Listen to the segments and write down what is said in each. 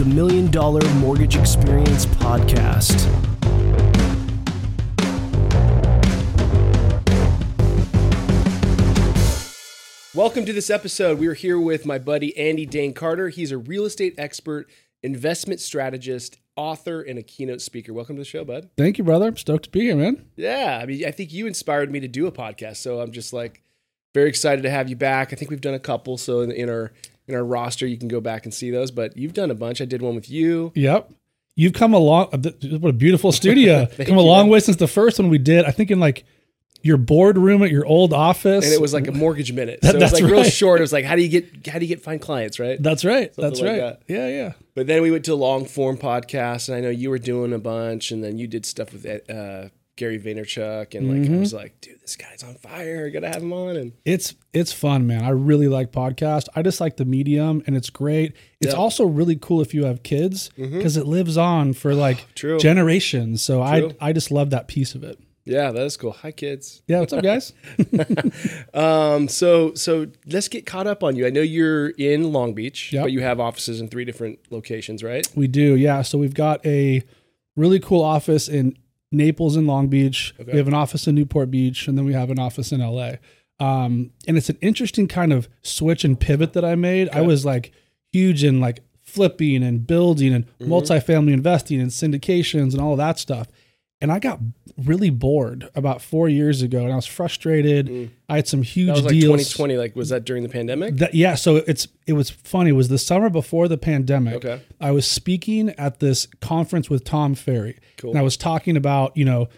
the $1 Million Mortgage Experience podcast. Welcome to this episode. We're here with my buddy Andy Dane Carter. He's a real estate expert, investment strategist, author, and a keynote speaker. Welcome to the show, bud. Thank you, brother. I'm stoked to be here, man. Yeah, I mean, I think you inspired me to do a podcast, so I'm just like very excited to have you back. I think we've done a couple, so in our roster, you can go back and see those. But you've done a bunch. I did one with you. Yep. You've come a long. What a beautiful studio. Come a long way since the first one we did. I think in like your boardroom at your old office, and it was like a mortgage minute. So it was like real short. It was like, how do you find clients, right? That's right. Something That's like right. that. Yeah. But then we went to a long form podcast, and I know you were doing a bunch, and then you did stuff with Gary Vaynerchuk, and like I was like, dude, this guy's on fire. I gotta have him on. And it's fun, man. I really like podcasts. I just like the medium, and it's great. It's also really cool if you have kids because it lives on for like generations. So I just love that piece of it. Yeah, that is cool. Hi, kids. Yeah, what's up, guys? So let's get caught up on you. I know you're in Long Beach, but you have offices in 3 different locations, right? We do, yeah. So we've got a really cool office in Naples and Long Beach. Okay. We have an office in Newport Beach, and then we have an office in LA. And it's an interesting kind of switch and pivot that I made. Okay. I was like huge in like flipping and building and multifamily investing and syndications and all of that stuff. And I got really bored about 4 years ago, and I was frustrated. I had some huge deals. That was like deals. 2020. Like, was that during the pandemic? Yeah. So it was funny. It was the summer before the pandemic. Okay. I was speaking at this conference with Tom Ferry. Cool. And I was talking about,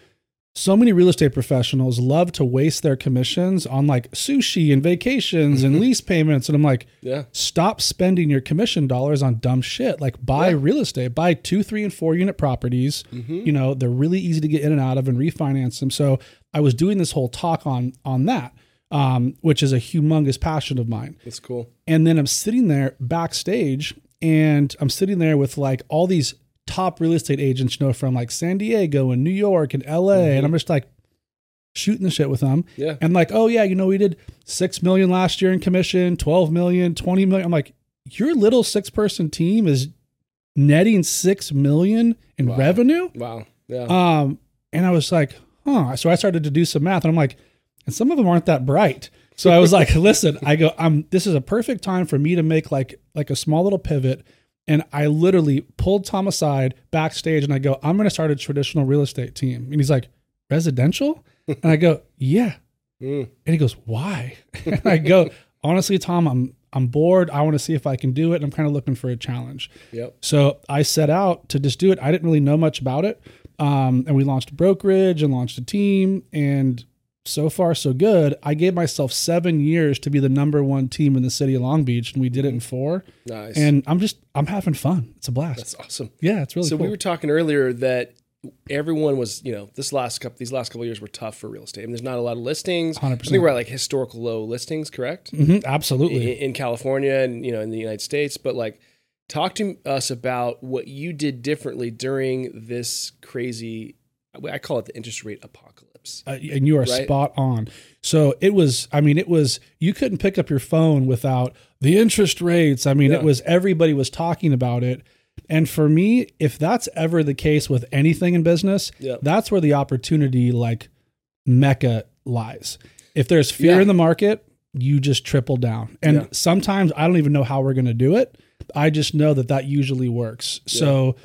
so many real estate professionals love to waste their commissions on like sushi and vacations and lease payments. And I'm like, stop spending your commission dollars on dumb shit. Like buy real estate, buy 2, 3, and 4 unit properties. They're really easy to get in and out of and refinance them. So I was doing this whole talk on that, which is a humongous passion of mine. That's cool. And then I'm sitting there backstage, and I'm sitting there with like all these top real estate agents, from like San Diego and New York and LA. And I'm just like shooting the shit with them. Yeah. And like, oh yeah, we did 6 million last year in commission, 12 million, 20 million. I'm like, your little 6-person team is netting 6 million in revenue. Wow. Yeah. And I was like, so I started to do some math, and I'm like, and some of them aren't that bright. So I was like, listen, this is a perfect time for me to make like a small little pivot. And I literally pulled Tom aside backstage, and I go, I'm going to start a traditional real estate team. And he's like, residential? And I go, yeah. And he goes, why? And I go, honestly, Tom, I'm bored. I want to see if I can do it. And I'm kind of looking for a challenge. Yep. So I set out to just do it. I didn't really know much about it. And we launched a brokerage and launched a team, and so far, so good. I gave myself 7 years to be the number 1 team in the city of Long Beach, and we did it in 4. Nice. And I'm having fun. It's a blast. That's awesome. Yeah, it's really cool. So we were talking earlier that everyone was, these last couple of years were tough for real estate. I mean, there's not a lot of listings. 100%. I think we're at like historical low listings, correct? Absolutely. In California and, in the United States. But like, talk to us about what you did differently during this crazy, I call it the interest rate apocalypse. And you are spot on. So it was, you couldn't pick up your phone without the interest rates. It was, everybody was talking about it. And for me, if that's ever the case with anything in business, that's where the opportunity like mecca lies. If there's fear in the market, you just triple down. And sometimes I don't even know how we're going to do it. I just know that usually works. So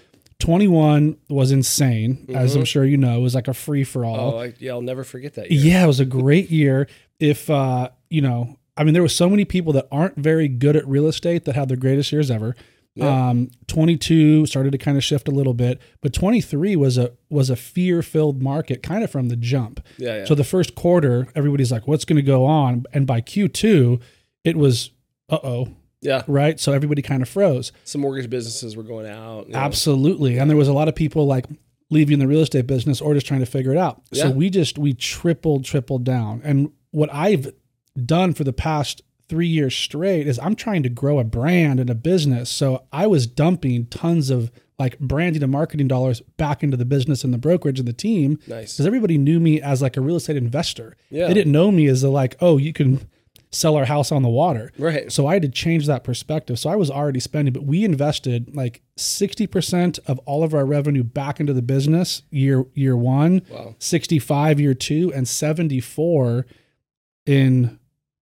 21 was insane, as I'm sure you know. It was like a free for all. Oh, I'll never forget that year. Yeah, it was a great year. If there were so many people that aren't very good at real estate that had their greatest years ever. 22 started to kind of shift a little bit, but 23 was a fear-filled market kind of from the jump. Yeah. So the first quarter, everybody's like, what's going to go on? And by Q2, it was, Yeah. Right. So everybody kind of froze. Some mortgage businesses were going out. Absolutely. And there was a lot of people like leaving the real estate business or just trying to figure it out. Yeah. So we tripled down. And what I've done for the past 3 years straight is I'm trying to grow a brand and a business. So I was dumping tons of like branding and marketing dollars back into the business and the brokerage and the team. Nice. Because everybody knew me as like a real estate investor. Yeah. They didn't know me as a like, oh, you can sell our house on the water. Right. So I had to change that perspective. So I was already spending, but we invested like 60% of all of our revenue back into the business year one, Wow. 65 year two, and 74 in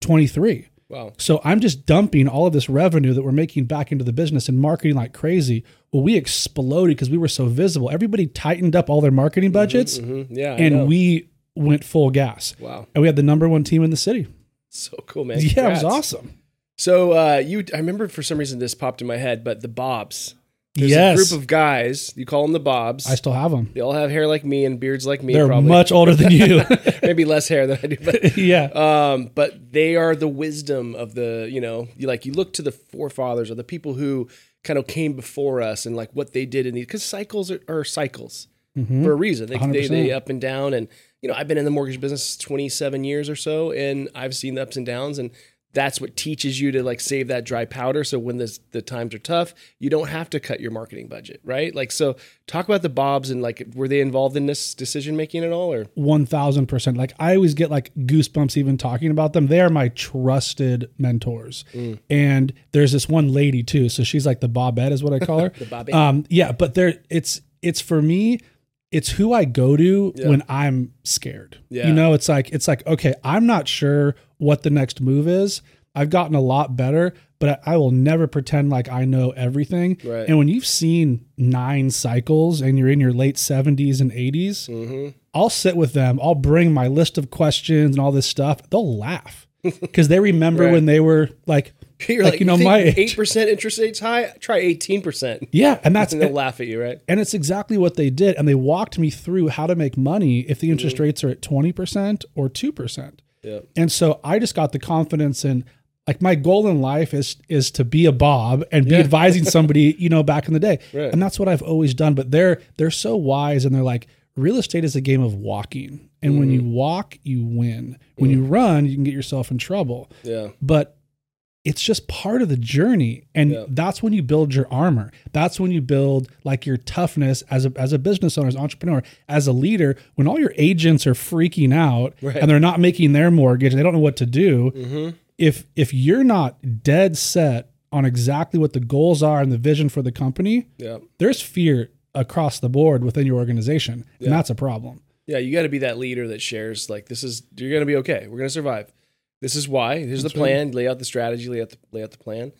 23. Wow. So I'm just dumping all of this revenue that we're making back into the business and marketing like crazy. Well, we exploded because we were so visible. Everybody tightened up all their marketing budgets, Yeah, and we went full gas. Wow. And we had the number one team in the city. So cool, man. Yeah, Congrats. it was awesome. So I remember for some reason this popped in my head, but the Bobs. There's Yes. a group of guys, you call them the Bobs. I still have them. They all have hair like me and beards like me. They're probably. much older than you. Maybe less hair than I do. But, Yeah. but they are the wisdom of the, you look to the forefathers or the people who kind of came before us and like what they did in these, because cycles are cycles for a reason. They 100%. up and down. And, I've been in the mortgage business 27 years or so, and I've seen the ups and downs, and that's what teaches you to like save that dry powder. So when the times are tough, you don't have to cut your marketing budget, right? Like, so talk about the Bobs and like, were they involved in this decision making at all, or? 1000%. Like I always get like goosebumps even talking about them. They are my trusted mentors. And there's this one lady too. So she's like the Bobette is what I call her. The Bobette. Yeah, but it's for me, it's who I go to when I'm scared. Yeah. It's like, okay, I'm not sure what the next move is. I've gotten a lot better, but I will never pretend like I know everything. Right. And when you've seen 9 cycles and you're in your late 70s and 80s, I'll sit with them. I'll bring my list of questions and all this stuff. They'll laugh because they remember when they were like, You're like, my age. 8% interest rate's high? Try 18%. Yeah. And And they'll laugh at you, right? And it's exactly what they did. And they walked me through how to make money if the interest rates are at 20% or 2%. Yeah. And so I just got the confidence in, like, my goal in life is to be a Bob and be advising somebody, back in the day. Right. And that's what I've always done. But they're so wise, and they're like, real estate is a game of walking. And when you walk, you win. When you run, you can get yourself in trouble. Yeah. But it's just part of the journey. And that's when you build your armor. That's when you build like your toughness as a business owner, as an entrepreneur, as a leader. When all your agents are freaking out and they're not making their mortgage and they don't know what to do, if you're not dead set on exactly what the goals are and the vision for the company, there's fear across the board within your organization. And that's a problem. Yeah, you got to be that leader that shares like, you're going to be okay. We're going to survive. This is why. Here's the plan. Lay out the strategy. Lay out the plan.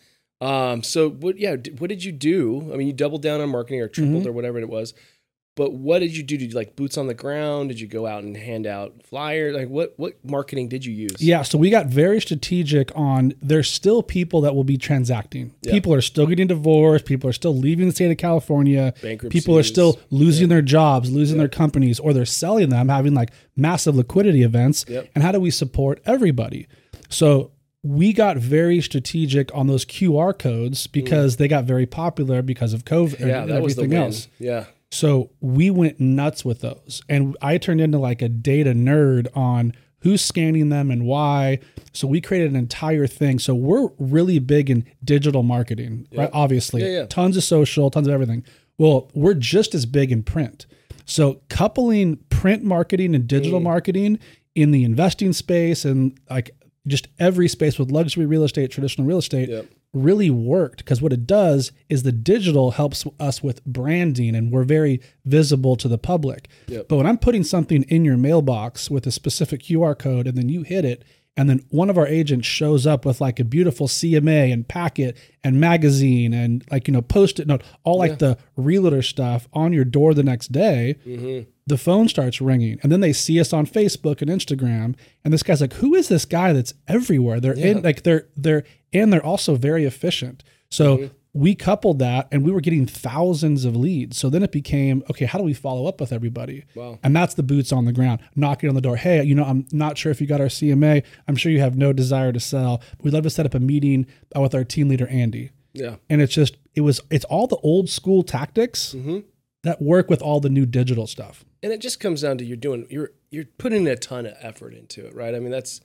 So what did you do? I mean, you doubled down on marketing or tripled or whatever it was. But what did you do? Did you like boots on the ground? Did you go out and hand out flyers? Like what marketing did you use? Yeah, so we got very strategic on, there's still people that will be transacting. Yeah. People are still getting divorced. People are still leaving the state of California. Bankruptcies. People are still losing their jobs, losing their companies, or they're selling them, having like massive liquidity events. And how do we support everybody? So we got very strategic on those QR codes because they got very popular because of COVID and everything else. Yeah. So we went nuts with those. And I turned into like a data nerd on who's scanning them and why. So we created an entire thing. So we're really big in digital marketing, right? Obviously, tons of social, tons of everything. Well, we're just as big in print. So coupling print marketing and digital marketing in the investing space and like just every space with luxury real estate, traditional real estate, really worked, because what it does is the digital helps us with branding and we're very visible to the public. But when I'm putting something in your mailbox with a specific QR code and then you hit it, and then one of our agents shows up with like a beautiful CMA and packet and magazine and like, Post-it note, all like the realtor stuff on your door the next day, the phone starts ringing. And then they see us on Facebook and Instagram. And this guy's like, who is this guy that's everywhere? They're in like, they're also very efficient. So we coupled that and we were getting thousands of leads. So then it became, okay, how do we follow up with everybody? Wow. And that's the boots on the ground, knocking on the door. Hey, I'm not sure if you got our CMA. I'm sure you have no desire to sell. We'd love to set up a meeting with our team leader, Andy. Yeah. And it's all the old school tactics that work with all the new digital stuff. And it just comes down to you're putting a ton of effort into it, right? I mean, that's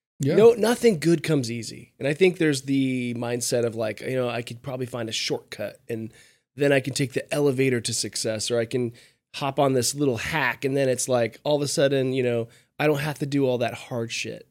nothing good comes easy. And I think there's the mindset of like, I could probably find a shortcut and then I can take the elevator to success, or I can hop on this little hack and then it's like all of a sudden, I don't have to do all that hard shit.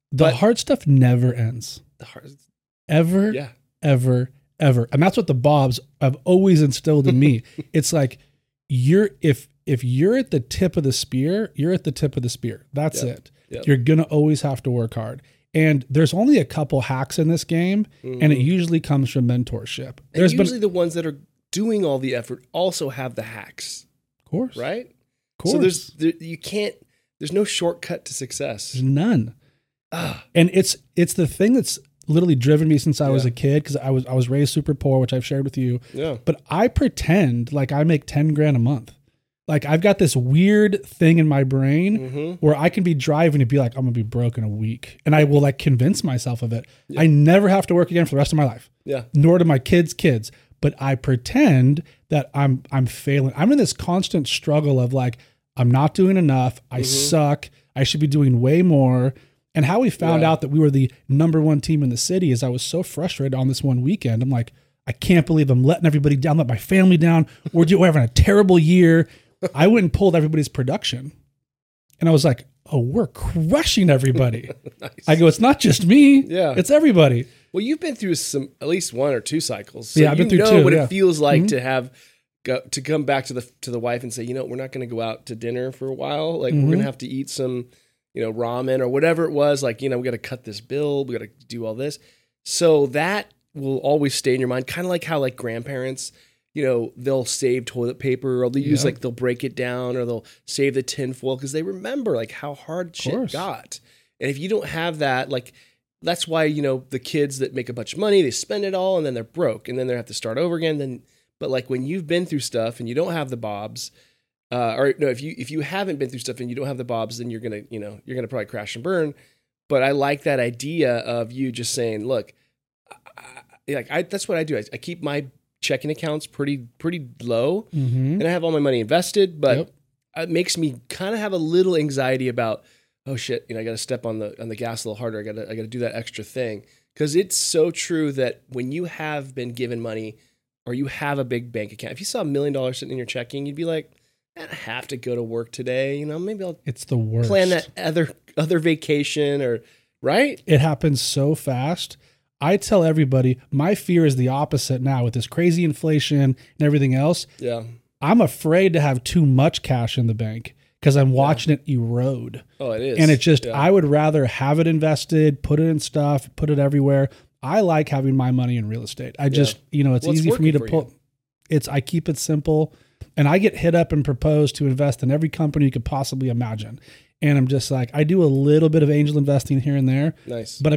The hard stuff never ends. Ever, ever, ever. And that's what the Bobs have always instilled in me. It's like if you're at the tip of the spear, you're at the tip of the spear. That's it. Yep. You're going to always have to work hard. And there's only a couple hacks in this game, and it usually comes from mentorship. There's usually the ones that are doing all the effort also have the hacks. Of course. Right? Of course. So there's no shortcut to success. There's none. And it's the thing that's literally driven me since I was a kid, because I was raised super poor, which I've shared with you. Yeah. But I pretend like I make $10,000 a month. Like I've got this weird thing in my brain where I can be driving and be like, I'm gonna be broke in a week, and I will like convince myself of it. Yeah. I never have to work again for the rest of my life. Yeah. Nor do my kids' kids. But I pretend that I'm failing. I'm in this constant struggle of like, I'm not doing enough. I suck. I should be doing way more. And how we found out that we were the number one team in the city is I was so frustrated on this one weekend. I'm like, I can't believe I'm letting everybody down, let my family down. We're having a terrible year. I went and pulled everybody's production. And I was like, oh, we're crushing everybody. Nice. I go, it's not just me. Yeah. It's everybody. Well, you've been through at least 1 or 2 cycles. So I've been through 2. You know what it feels like to come back to the wife and say, we're not going to go out to dinner for a while. Like we're going to have to eat some, ramen or whatever it was. Like, we got to cut this bill. We got to do all this. So that will always stay in your mind. Kind of like how like grandparents, they'll save toilet paper, or they'll use they'll break it down, or they'll save the tin foil because they remember like how hard shit got. And if you don't have that, like that's why, the kids that make a bunch of money, they spend it all and then they're broke and then they have to start over again. But like when you've been through stuff and you don't have the Bobs, if you haven't been through stuff and you don't have the Bobs, then you're going to probably crash and burn. But I like that idea of you just saying, look, that's what I do. I keep my checking accounts pretty low, and I have all my money invested, but it makes me kind of have a little anxiety about, oh shit, I got to step on the gas a little harder. I got to do that extra thing, because it's so true that when you have been given money or you have a big bank account, if you saw $1 million sitting in your checking, you'd be like, I don't have to go to work today. Maybe I'll it's the worst. Plan that other vacation, or right. It happens so fast. I tell everybody, my fear is the opposite now with this crazy inflation and everything else. Yeah. I'm afraid to have too much cash in the bank because I'm watching it erode. Oh, it is. And it's just, I would rather have it invested, put it in stuff, put it everywhere. I like having my money in real estate. I just, it's easy for me to pull. I keep it simple, and I get hit up and proposed to invest in every company you could possibly imagine. And I'm just like, I do a little bit of angel investing here and there. Nice. But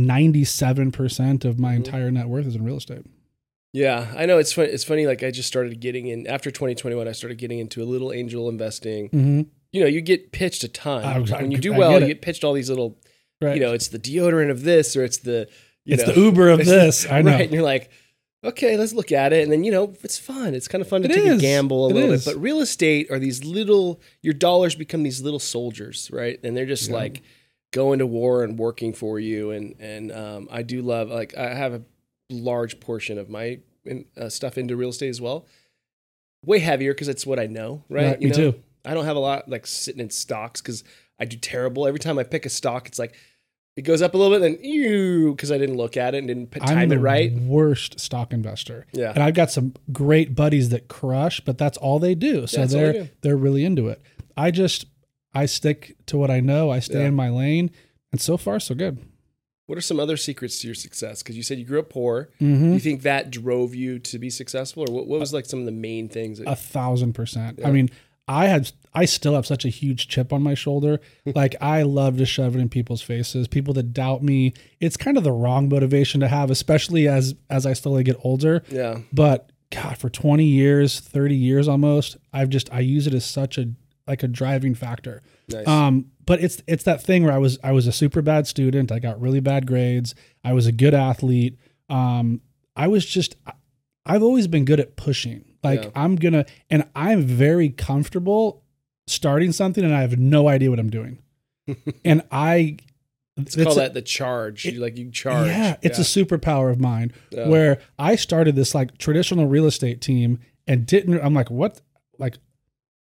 97% of my entire net worth is in real estate. Yeah, I know. It's funny. It's funny. Like I just started getting in after 2021. I started getting into a little angel investing. You get pitched a ton. When you do well, you get pitched all these little, it's the deodorant of this, or it's the, it's the Uber of this. I know. Right. And you're like, okay, let's look at it. And then, it's fun. It's kind of fun to take a gamble a little bit. But real estate are these your dollars become these little soldiers, right? And they're just like going to war and working for you. And I do love, like, I have a large portion of my stuff into real estate as well. Way heavier because it's what I know, right? Me too. I don't have a lot like sitting in stocks because I do terrible. Every time I pick a stock, it's like, it goes up a little bit, then because I didn't look at it and didn't time it right. I'm the worst stock investor. Yeah. And I've got some great buddies that crush, but that's all they do. So they're really into it. I stick to what I know. I stay in my lane, and so far so good. What are some other secrets to your success? Because you said you grew up poor. Do you think that drove you to be successful, or what was like some of the main things? 1,000%. Yeah. I mean, I still have such a huge chip on my shoulder. Like I love to shove it in people's faces. People that doubt me, it's kind of the wrong motivation to have, especially as I slowly get older. Yeah. But God, for 20 years, 30 years almost, I use it as such a driving factor. Nice. But it's that thing where I was a super bad student. I got really bad grades. I was a good athlete. I've always been good at pushing. Like I'm very comfortable starting something and I have no idea what I'm doing. And it's called that the charge. You charge. Yeah, it's a superpower of mine where I started this like traditional real estate team and I'm like, what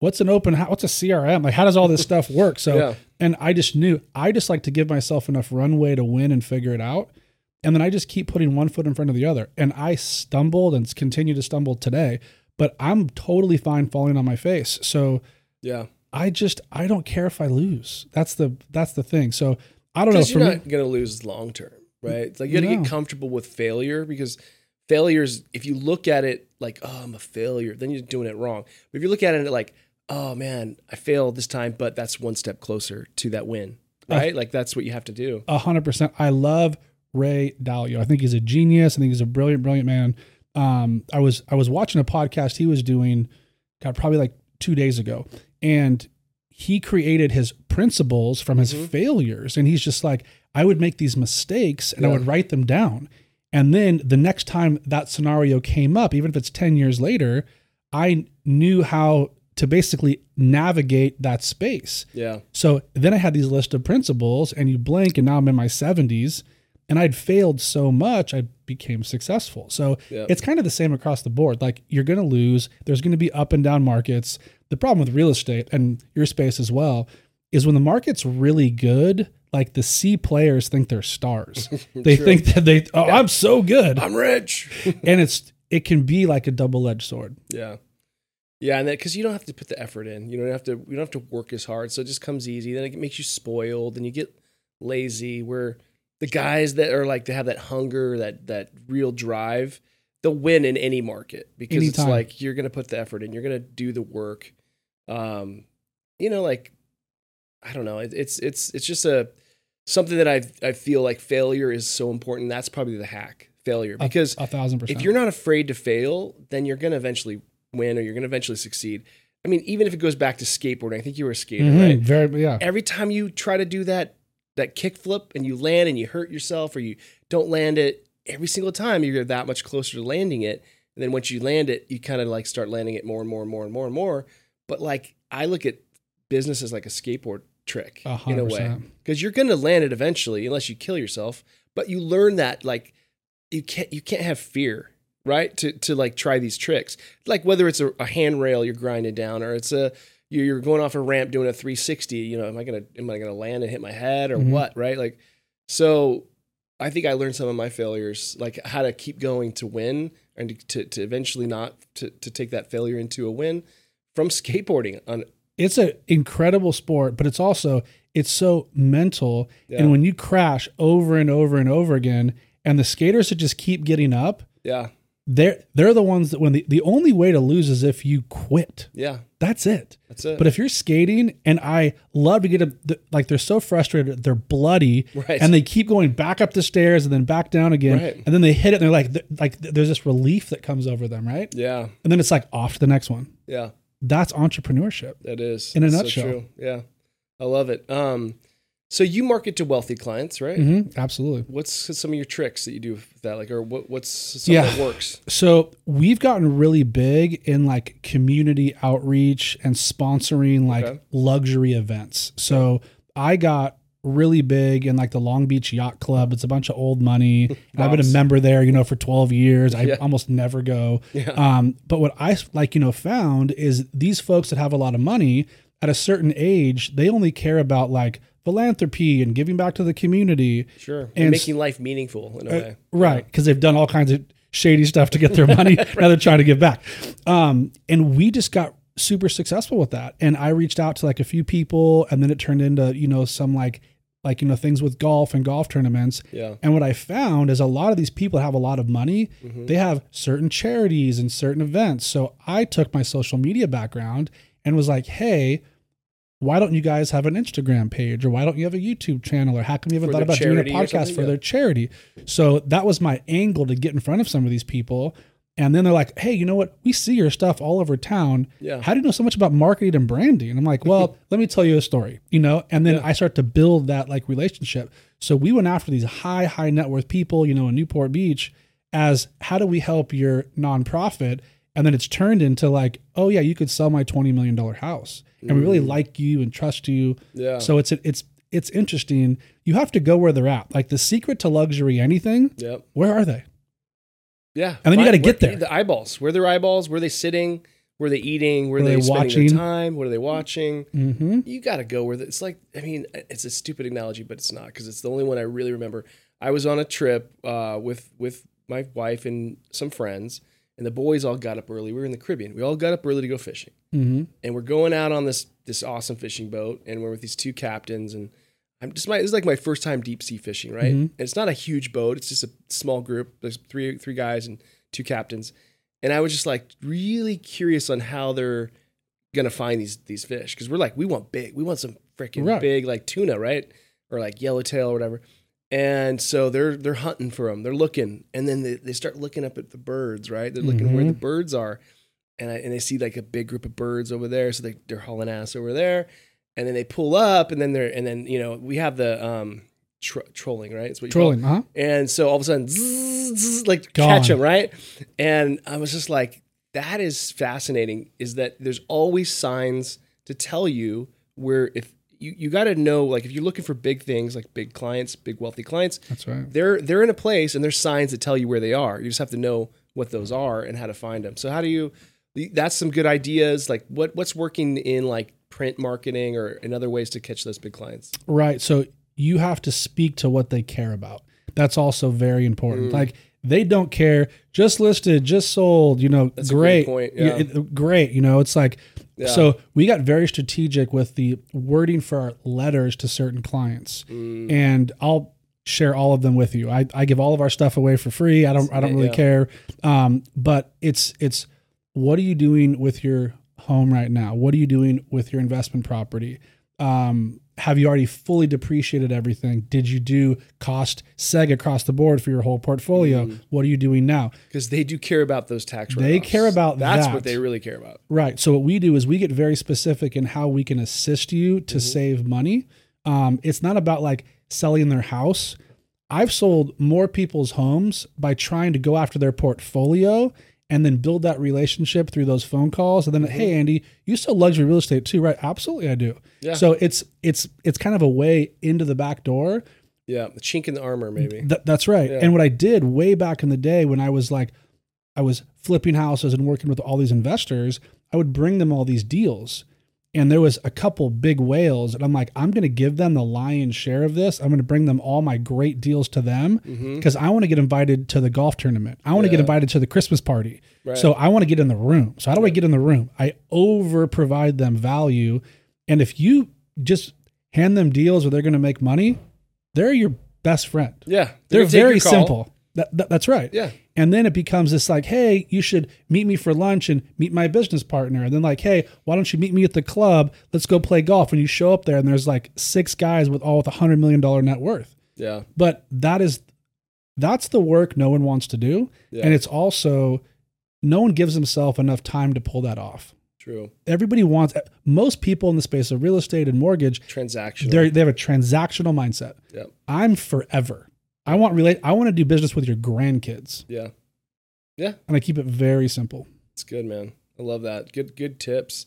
what's an open house? What's a CRM? Like, how does all this stuff work? So, and I just knew, I just like to give myself enough runway to win and figure it out. And then I just keep putting one foot in front of the other. And I stumbled and continue to stumble today, but I'm totally fine falling on my face. So I don't care if I lose. That's the thing. So I don't know. You're not going to lose long term, right? It's like you got to get comfortable with failure, because failures, if you look at it like, oh, I'm a failure, then you're doing it wrong. But if you look at it like, oh man, I failed this time, but that's one step closer to that win, right? Like that's what you have to do. 100%. I love Ray Dalio. I think he's a genius. I think he's a brilliant, brilliant man. I was watching a podcast he was doing, probably like 2 days ago, and he created his principles from his failures. And he's just like, I would make these mistakes and I would write them down. And then the next time that scenario came up, even if it's 10 years later, I knew how to basically navigate that space. Yeah. So then I had these list of principles, and you blink and now I'm in my 70s. And I'd failed so much, I became successful. So it's kind of the same across the board. Like, you're going to lose. There's going to be up and down markets. The problem with real estate, and your space as well, is when the market's really good, like the C players think they're stars. They think that I'm so good. I'm rich. And it can be like a double-edged sword. Yeah. Yeah, and because you don't have to put the effort in. You don't have to work as hard. So it just comes easy. Then it makes you spoiled and you get lazy, where the guys that are like, they have that hunger, that real drive, they'll win in any market, because Anytime. It's like, you're going to put the effort in, you're going to do the work. Like, I don't know. It's just something that I feel like failure is so important. That's probably the hack, failure, because 1,000%. If you're not afraid to fail, then you're going to eventually win, or you're going to eventually succeed. I mean, even if it goes back to skateboarding, I think you were a skater, right? Every time you try to do that kick flip and you land and you hurt yourself, or you don't land it, every single time you're that much closer to landing it. And then once you land it, you kind of like start landing it more and more and more and more and more. But like, I look at business as like a skateboard trick 100%. In a way, because you're going to land it eventually, unless you kill yourself. But you learn that like you can't have fear, right? To like try these tricks, like whether it's a handrail you're grinding down, or it's you're going off a ramp doing a 360, am I gonna land and hit my head, or what, right? Like, so I think I learned some of my failures, like how to keep going to win, and to eventually not to take that failure into a win from skateboarding. It's an incredible sport, but it's so mental. Yeah. And when you crash over and over and over again, and the skaters that just keep getting up, they're the ones that, when the only way to lose is if you quit. Yeah. That's it. But if you're skating, and I love to get like, they're so frustrated, they're bloody, right, and they keep going back up the stairs and then back down again, right, and then they hit it, and they're like there's this relief that comes over them, right? Yeah. And then it's like off to the next one. Yeah. That's entrepreneurship. That is. In a nutshell. So true. Yeah. I love it. So you market to wealthy clients, right? Mm-hmm, absolutely. What's some of your tricks that you do with that? Like, or what's something that works? So we've gotten really big in like community outreach and sponsoring like luxury events. So I got really big in like the Long Beach Yacht Club. It's a bunch of old money. And I've been a member there, for 12 years. I almost never go. Yeah. But what I found is these folks that have a lot of money at a certain age, they only care about like philanthropy and giving back to the community. Sure. And making life meaningful in a way. Right. Because they've done all kinds of shady stuff to get their money. Now they're trying to give back. And we just got super successful with that. And I reached out to like a few people, and then it turned into, some like things with golf and golf tournaments. Yeah. And what I found is a lot of these people have a lot of money. Mm-hmm. They have certain charities and certain events. So I took my social media background and was like, hey, why don't you guys have an Instagram page, or why don't you have a YouTube channel, or how come you haven't thought about doing a podcast for their charity? So that was my angle to get in front of some of these people. And then they're like, hey, you know what? We see your stuff all over town. Yeah. How do you know so much about marketing and branding? And I'm like, well, let me tell you a story, and then I start to build that like relationship. So we went after these high net worth people, in Newport Beach, as how do we help your nonprofit? And then it's turned into like, oh yeah, you could sell my $20 million house. And we really like you and trust you. Yeah. So it's interesting. You have to go where they're at. Like the secret to luxury anything, where are they? Yeah. And then you got to get there. The eyeballs. Where are their eyeballs? Where are they sitting? Were they eating? Were they spending their time? What are they watching? Mm-hmm. You got to go where it's like, I mean, it's a stupid analogy, but it's not, because it's the only one I really remember. I was on a trip with my wife and some friends, and the boys all got up early. We were in the Caribbean. We all got up early to go fishing. Mm-hmm. And we're going out on this awesome fishing boat, and we're with these two captains, and this is like my first time deep sea fishing, right? Mm-hmm. And it's not a huge boat. It's just a small group. There's three guys and two captains. And I was just like really curious on how they're going to find these fish. Because we're like, we want some freaking big like tuna, right? Or like yellowtail or whatever. And so they're hunting for them. They're looking. And then they start looking up at the birds, right? They're looking where the birds are. And they see like a big group of birds over there. So they're hauling ass over there. And then they pull up, and then you know, we have the trolling, right? It's what you trolling, call it. Huh? And so all of a sudden, like catch them, right? And I was just like, that is fascinating. Is that there's always signs to tell you where, if you got to know, like if you're looking for big things, like big clients, big wealthy clients, that's right. They're in a place, and there's signs that tell you where they are. You just have to know what those are and how to find them. So how do you? That's some good ideas. Like what's working in like print marketing or in other ways to catch those big clients? Right. So you have to speak to what they care about. That's also very important. Like they don't care, just listed, just sold, you know, that's great. A great point. Yeah. Great. You know, it's like, so we got very strategic with the wording for our letters to certain clients. And I'll share all of them with you. I give all of our stuff away for free. I don't really care. But it's what are you doing with your home right now? What are you doing with your investment property? Have you already fully depreciated everything? Did you do cost seg across the board for your whole portfolio? What are you doing now? Because they do care about those tax write-offs. They care about That's what they really care about. Right. So what we do is we get very specific in how we can assist you to save money. It's not about like selling their house. I've sold more people's homes by trying to go after their portfolio and then build that relationship through those phone calls. And then, hey, Andy, you sell luxury real estate too, right? Absolutely, I do. Yeah. So it's kind of a way into the back door. Yeah, the chink in the armor, maybe. That's right. Yeah. And what I did way back in the day when I was flipping houses and working with all these investors, I would bring them all these deals. And there was a couple big whales, and I'm like, I'm going to give them the lion's share of this. I'm going to bring them all my great deals to them because I want to get invited to the golf tournament. I want to get invited to the Christmas party. Right. So I want to get in the room. So how do I get in the room? I over provide them value. And if you just hand them deals where they're going to make money, they're your best friend. Yeah. They're very simple. That's right. Yeah. And then it becomes this like, hey, you should meet me for lunch and meet my business partner. And then like, hey, why don't you meet me at the club? Let's go play golf. And you show up there and there's like 6 guys with $100 million net worth. Yeah. But that's the work no one wants to do. Yeah. And it's also, no one gives himself enough time to pull that off. True. Most people in the space of real estate and mortgage, transactional. They have a transactional mindset. Yeah. I'm forever. I want to do business with your grandkids. Yeah. Yeah. And I keep it very simple. It's good, man. I love that. Good tips.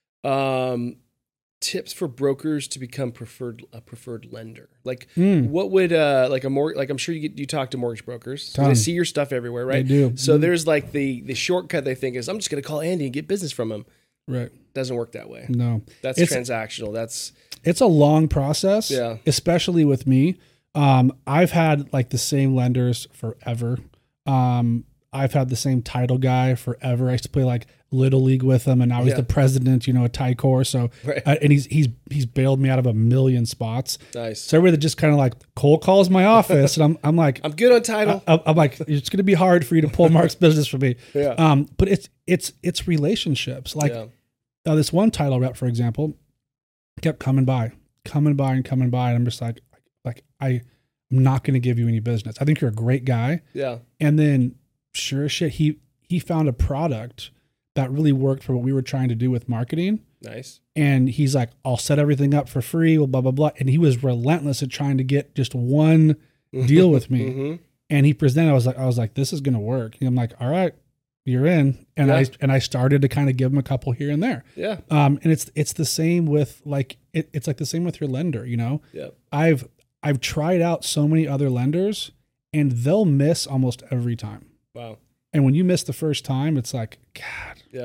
Tips for brokers to become a preferred lender. Like what would like I'm sure you talk to mortgage brokers. So they see your stuff everywhere, right? They do. So there's like the shortcut they think is, I'm just going to call Andy and get business from him. Right. Doesn't work that way. No. That's transactional. It's a long process. Yeah. Especially with me. I've had like the same lenders forever. I've had the same title guy forever. I used to play like Little League with him, and now he's the president, at Ticor. So, and he's bailed me out of a million spots. Nice. So everybody that just kind of like cold calls my office, and I'm like, I'm good on title. I'm like, it's going to be hard for you to pull Mark's business for me. Yeah. But it's relationships. Like this one title rep, for example, kept coming by, and I'm just like I'm not going to give you any business. I think you're a great guy. Yeah. And then sure as shit, he found a product that really worked for what we were trying to do with marketing. Nice. And he's like, I'll set everything up for free, blah, blah, blah. And he was relentless at trying to get just one deal with me. And he presented, I was like, this is going to work. And I'm like, all right, you're in. And I started to kind of give him a couple here and there. Yeah. And it's the same with like, it's like the same with your lender, Yeah. I've tried out so many other lenders and they'll miss almost every time. Wow. And when you miss the first time, it's like, God. Yeah.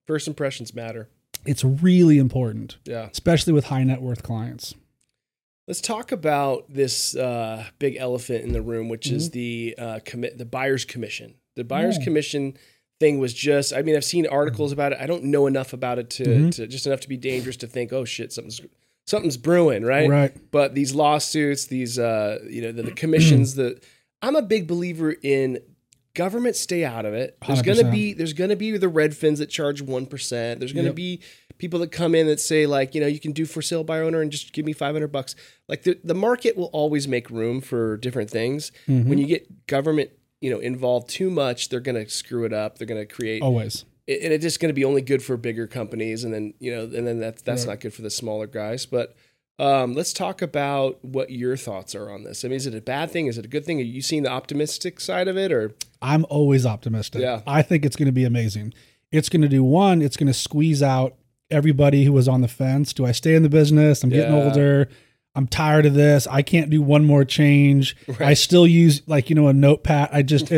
First impressions matter. It's really important. Yeah. Especially with high net worth clients. Let's talk about this big elephant in the room, which is the buyer's commission. The buyer's commission thing was just, I mean, I've seen articles about it. I don't know enough about it to just enough to be dangerous to think, oh shit, something's brewing, right? Right. But these lawsuits, these the commissions, I'm a big believer in government, stay out of it. There's 100%. There's gonna be the Redfins that charge 1%. There's gonna be people that come in that say like, you can do for sale by owner and just give me $500. Like the market will always make room for different things. When you get government, involved too much, they're gonna screw it up. They're gonna create always. And it's just going to be only good for bigger companies, and then that's not good for the smaller guys. But let's talk about what your thoughts are on this. I mean, is it a bad thing? Is it a good thing? Are you seeing the optimistic side of it, or? I'm always optimistic. Yeah. I think it's going to be amazing. It's going to do one. It's going to squeeze out everybody who was on the fence. Do I stay in the business? I'm getting older. I'm tired of this. I can't do one more change. Right. I still use a notepad.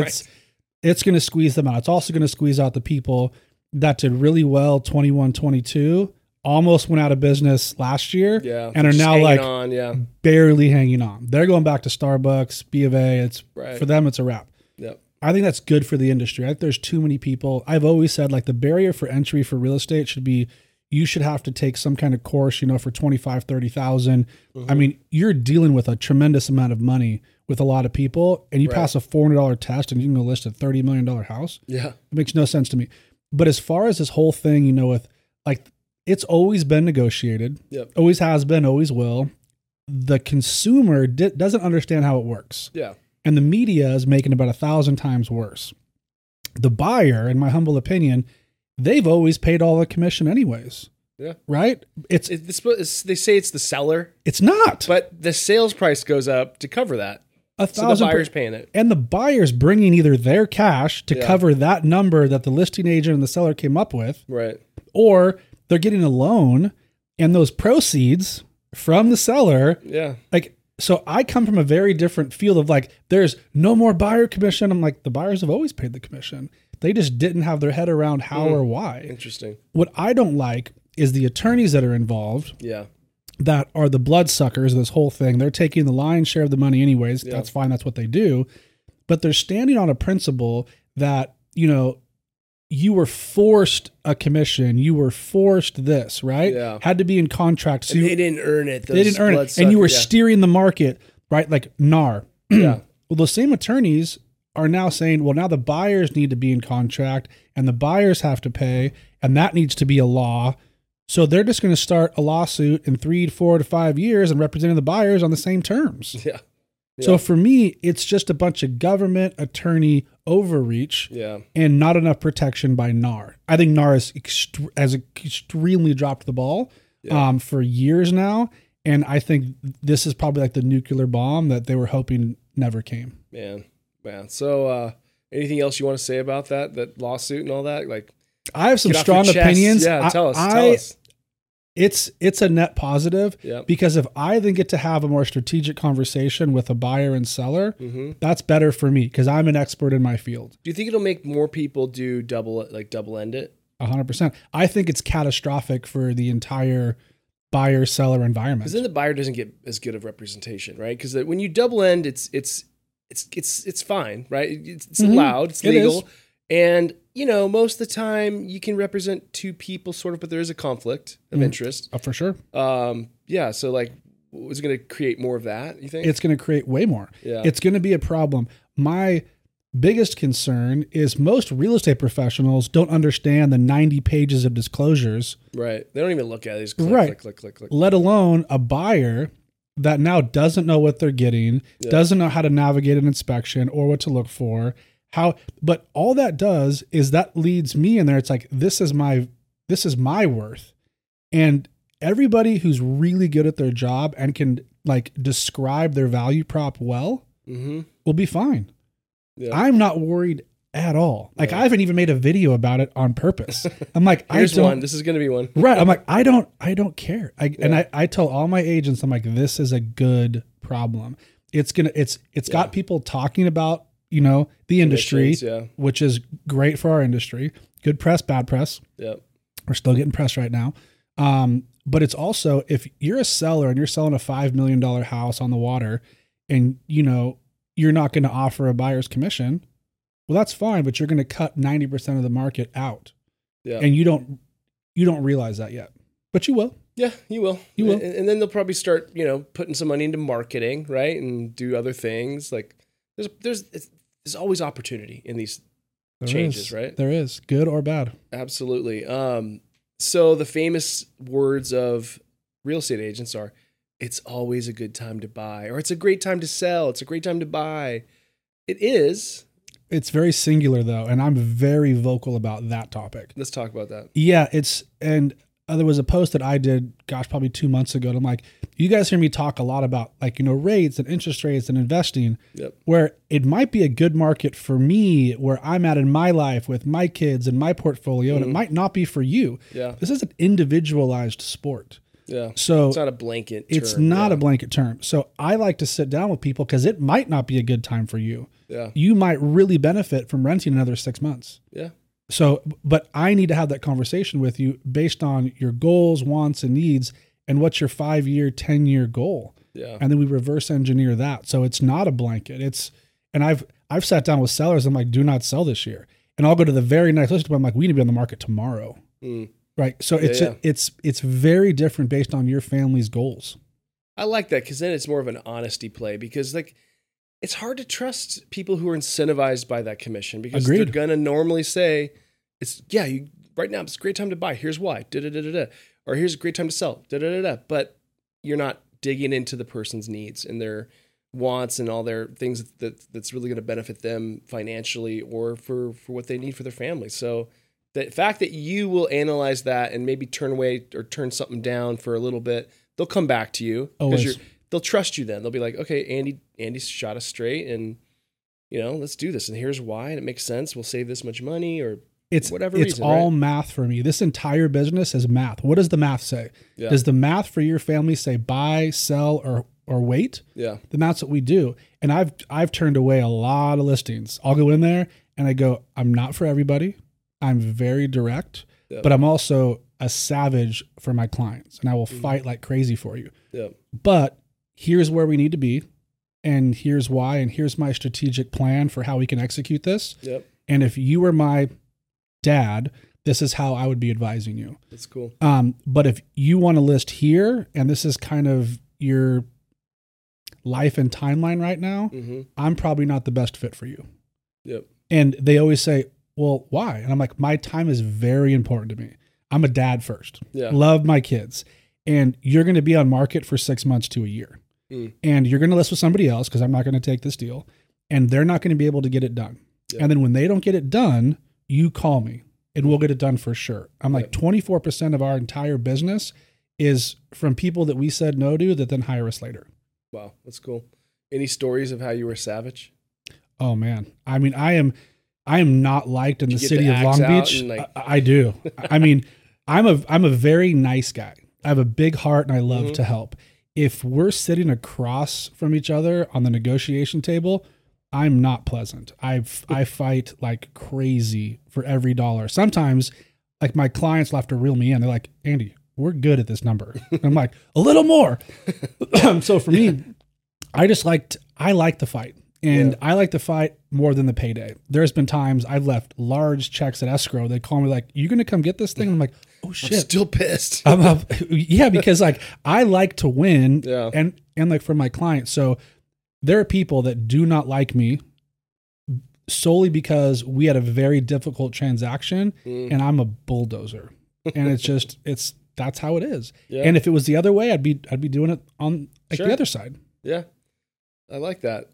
It's going to squeeze them out. It's also going to squeeze out the people that did really well 21, 22, almost went out of business last year and are now barely hanging on. They're going back to Starbucks, B of A. For them, it's a wrap. Yep. I think that's good for the industry. I think there's too many people. I've always said the barrier for entry for real estate should be, you should have to take some kind of course, for 25, 30,000. I mean, you're dealing with a tremendous amount of money with a lot of people, and you pass a $400 test and you can go list a $30 million house. Yeah. It makes no sense to me. But as far as this whole thing, with it's always been negotiated. Yep. Always has been, always will. The consumer doesn't understand how it works. Yeah. And the media is making about 1,000 times worse. The buyer, in my humble opinion, they've always paid all the commission anyways. Yeah. Right? They say it's the seller. It's not. But the sales price goes up to cover that. So the buyer's paying it. And the buyer's bringing either their cash to cover that number that the listing agent and the seller came up with. Right. Or they're getting a loan and those proceeds from the seller. Yeah. So I come from a very different field of there's no more buyer commission. I'm the buyers have always paid the commission. They just didn't have their head around how or why. Interesting. What I don't like is the attorneys that are involved. Yeah. That are the bloodsuckers of this whole thing. They're taking the lion's share of the money anyways. Yeah. That's fine. That's what they do. But they're standing on a principle that, you were forced a commission. You were forced this, right? Yeah. Had to be in contract. So they didn't earn it. They didn't earn it. And you were steering the market, right? Like NAR. Yeah. Well, those same attorneys are now saying, well, now the buyers need to be in contract and the buyers have to pay, and that needs to be a law. So they're just going to start a lawsuit in 3 to 4 to 5 years and representing the buyers on the same terms. Yeah. So for me, it's just a bunch of government attorney overreach and not enough protection by NAR. I think NAR has extremely dropped the ball for years now. And I think this is probably the nuclear bomb that they were hoping never came. Man. So anything else you want to say about that lawsuit and all that? I have some strong opinions. Yeah, tell us. It's a net positive because if I then get to have a more strategic conversation with a buyer and seller, that's better for me because I'm an expert in my field. Do you think it'll make more people do double end it? 100%. I think it's catastrophic for the entire buyer seller environment. Because then the buyer doesn't get as good of representation, right? Because when you double end, it's fine, right? It's allowed, it's legal. And, most of the time you can represent two people sort of, but there is a conflict of interest. For sure. So is it going to create more of that, you think? It's going to create way more. Yeah. It's going to be a problem. My biggest concern is most real estate professionals don't understand the 90 pages of disclosures. Right. They don't even look at it. They just click. Let alone a buyer that now doesn't know what they're getting, doesn't know how to navigate an inspection or what to look for. But all that does is that leads me in there. It's this is my worth. And everybody who's really good at their job and can describe their value prop well will be fine. Yeah. I'm not worried at all. I haven't even made a video about it on purpose. I'm here's one. This is going to be one. Right. I'm I don't care. And I tell all my agents, I'm this is a good problem. It's got people talking about, the industry, which is great for our industry. Good press, bad press. Yep. We're still getting pressed right now. But it's also, if you're a seller and you're selling a $5 million house on the water and, you're not going to offer a buyer's commission, well, that's fine, but you're going to cut 90% of the market out. Yeah. And you don't realize that yet, but you will. Yeah, you will. You will. And then they'll probably start, putting some money into marketing, right? And do other things. Like there's always opportunity in these changes, right? There is, good or bad. Absolutely. So the famous words of real estate agents are, it's always a good time to buy, or it's a great time to sell. It's a great time to buy. It is. It's very singular though. And I'm very vocal about that topic. Let's talk about that. Yeah. There was a post that I did, probably 2 months ago. And I'm like, you guys hear me talk a lot about rates and interest rates and investing, where it might be a good market for me where I'm at in my life with my kids and my portfolio, and it might not be for you. Yeah. This is an individualized sport. Yeah. So it's not a blanket term. It's not a blanket term. So I like to sit down with people because it might not be a good time for you. Yeah. You might really benefit from renting another 6 months. Yeah. So, but I need to have that conversation with you based on your goals, wants, and needs, and what's your 5-year, 10-year goal. Yeah. And then we reverse engineer that. So it's not a blanket. And I've sat down with sellers. I'm like, do not sell this year. And I'll go to the very next list. But I'm like, we need to be on the market tomorrow. Right. So it's very different based on your family's goals. I like that, because then it's more of an honesty play, because it's hard to trust people who are incentivized by that commission, because they're going to normally say, right now it's a great time to buy. Here's why. Or here's a great time to sell. But you're not digging into the person's needs and their wants and all their things that's really going to benefit them financially or for what they need for their family. So the fact that you will analyze that and maybe turn away or turn something down for a little bit, they'll come back to you because they'll trust you then. They'll be like, okay, Andy's shot us straight, and let's do this. And here's why, and it makes sense. We'll save this much money, or whatever reason. It's all math for me. This entire business is math. What does the math say? Yeah. Does the math for your family say buy, sell, or wait? Yeah. Then that's what we do. And I've turned away a lot of listings. I'll go in there and I go, I'm not for everybody. I'm very direct, but I'm also a savage for my clients, and I will fight like crazy for you. Yeah. But here's where we need to be, and here's why, and here's my strategic plan for how we can execute this. Yep. And if you were my dad, this is how I would be advising you. That's cool. But if you want to list here, and this is kind of your life and timeline right now, I'm probably not the best fit for you. Yep. And they always say, well, why? And I'm like, my time is very important to me. I'm a dad first. Yeah. Love my kids. And you're going to be on market for 6 months to a year. And you're going to list with somebody else because I'm not going to take this deal. And they're not going to be able to get it done. Yeah. And then when they don't get it done, you call me and we'll get it done for sure. I'm like 24% of our entire business is from people that we said no to that then hire us later. Wow. That's cool. Any stories of how you were savage? Oh man. I mean, I am not liked in the city of Long Beach. I do. I mean, I'm a very nice guy. I have a big heart and I love to help. If we're sitting across from each other on the negotiation table, I'm not pleasant. I fight like crazy for every dollar. Sometimes like my clients will have to reel me in. They're like, Andy, we're good at this number. I'm like, a little more. So for me, I like the fight. And I like to fight more than the payday. There's been times I've left large checks at escrow. They call me like, you going to come get this thing? And I'm like, oh shit. I'm still pissed. Yeah, because like I like to win and like for my clients. So there are people that do not like me solely because we had a very difficult transaction and I'm a bulldozer. And that's how it is. Yeah. And if it was the other way, I'd be doing it on like the other side. Yeah. I like that.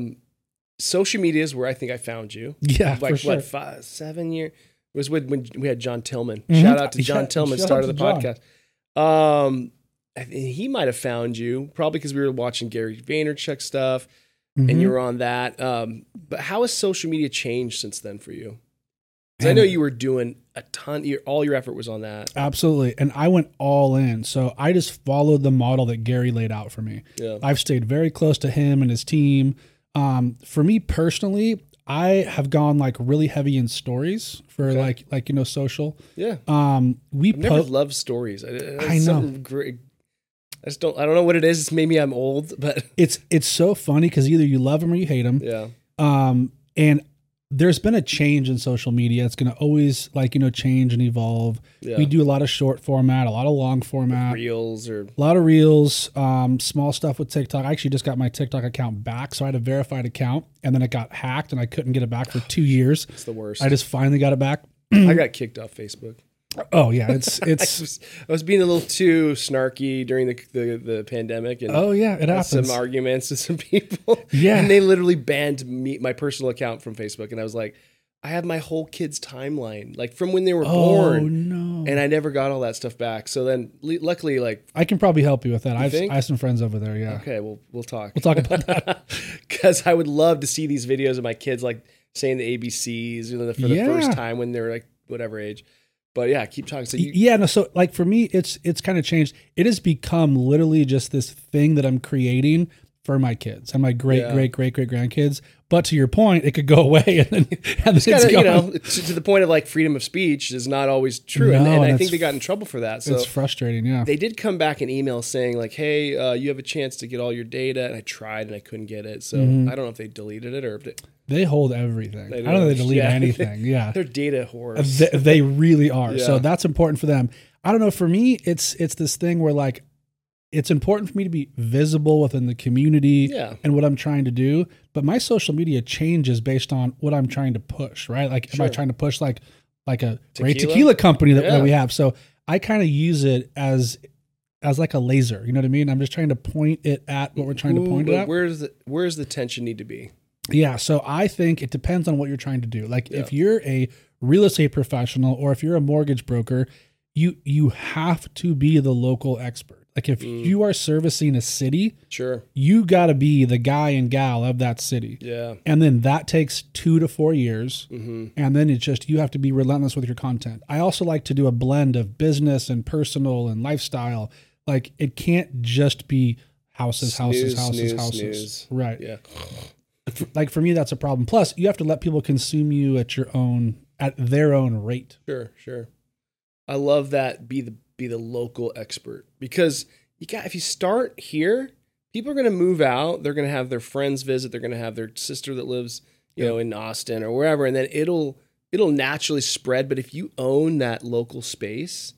Social media is where I think I found you. Yeah, like for sure. what, 5, 7 years? It was when we had John Tillman. Shout out to John Tillman, started the podcast. I think he might have found you probably because we were watching Gary Vaynerchuk stuff, and you were on that. But how has social media changed since then for you? Because I know you were doing a ton. All your effort was on that. Absolutely. And I went all in. So I just followed the model that Gary laid out for me. Yeah. I've stayed very close to him and his team. For me personally, I have gone like really heavy in stories for like social. Yeah. I've never loved stories. I know. Great. I don't know what it is. It's maybe I'm old, but it's so funny because either you love them or you hate them. Yeah. And there's been a change in social media. It's going to always change and evolve. Yeah. We do a lot of short format, a lot of long format, a lot of reels, small stuff with TikTok. I actually just got my TikTok account back. So I had a verified account and then it got hacked and I couldn't get it back for 2 years. It's the worst. I just finally got it back. I got kicked off Facebook. Oh yeah. It's, I was being a little too snarky during the pandemic. And oh yeah, it happens. Some arguments with some people. Yeah. And they literally banned my personal account from Facebook. And I was like, I have my whole kid's timeline, like from when they were born. Oh no. And I never got all that stuff back. So then luckily, like, I can probably help you with that. I think? have some friends over there. Yeah. Okay. We'll talk. We'll talk about that. Cause I would love to see these videos of my kids, like saying the ABCs, for the first time when they're like whatever age. But yeah, keep talking. So so like for me, it's kind of changed. It has become literally just this thing that I'm creating for my kids and my great grandkids. But to your point, it could go away and then it's gone. To the point of like freedom of speech is not always true. And I think they got in trouble for that. So it's frustrating. Yeah. They did come back in email saying like, hey, you have a chance to get all your data. And I tried and I couldn't get it. So I don't know if they deleted it or if they hold everything. I don't know if they delete anything. Yeah. They're data whores. They really are. Yeah. So that's important for them. I don't know. For me, it's this thing where like, it's important for me to be visible within the community and what I'm trying to do. But my social media changes based on what I'm trying to push, right? Like, am I trying to push like a great tequila company that we have? So I kind of use it as like a laser. You know what I mean? I'm just trying to point it at what we're trying to point it at. Where's the tension need to be? Yeah. So I think it depends on what you're trying to do. Like if you're a real estate professional or if you're a mortgage broker, you have to be the local expert. Like if you are servicing a city, you got to be the guy and gal of that city. Yeah. And then that takes 2 to 4 years. Mm-hmm. And then it's just, you have to be relentless with your content. I also like to do a blend of business and personal and lifestyle. Like it can't just be houses. Snooze. Right. Yeah. Like for me, that's a problem. Plus you have to let people consume you at their own rate. Sure. I love that. Be the local expert, because if you start here, people are going to move out. They're going to have their friends visit. They're going to have their sister that lives, in Austin or wherever. And then it'll naturally spread. But if you own that local space,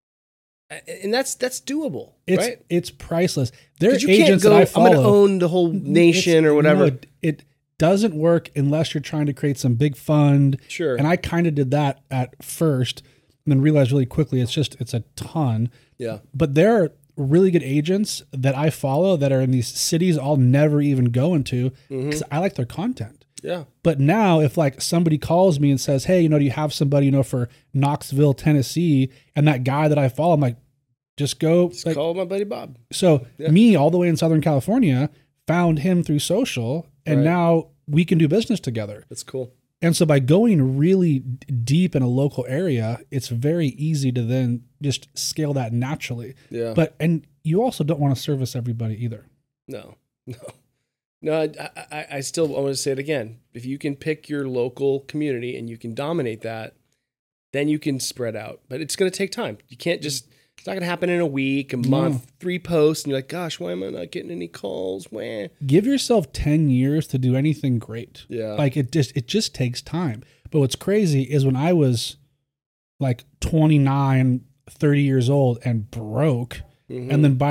and that's doable, right? It's priceless. There are you agents can't go, that I follow. I'm going to own the whole nation or whatever. No, it doesn't work unless you're trying to create some big fund. Sure. And I kind of did that at first. And then realized really quickly it's a ton. Yeah. But there are really good agents that I follow that are in these cities I'll never even go into because I like their content. Yeah. But now if like somebody calls me and says, hey, do you have somebody, for Knoxville, Tennessee, and that guy that I follow, I'm like, just call my buddy Bob. So me all the way in Southern California found him through social and now we can do business together. That's cool. And so by going really deep in a local area, it's very easy to then just scale that naturally. Yeah. And you also don't want to service everybody either. No. I still want to say it again. If you can pick your local community and you can dominate that, then you can spread out. But it's going to take time. You can't just, it's not going to happen in a week, a month, 3 posts, and you're like, gosh, why am I not getting any calls? Wah. Give yourself 10 years to do anything great. Yeah. Like it just takes time. But what's crazy is when I was like 29, 30 years old and broke, and then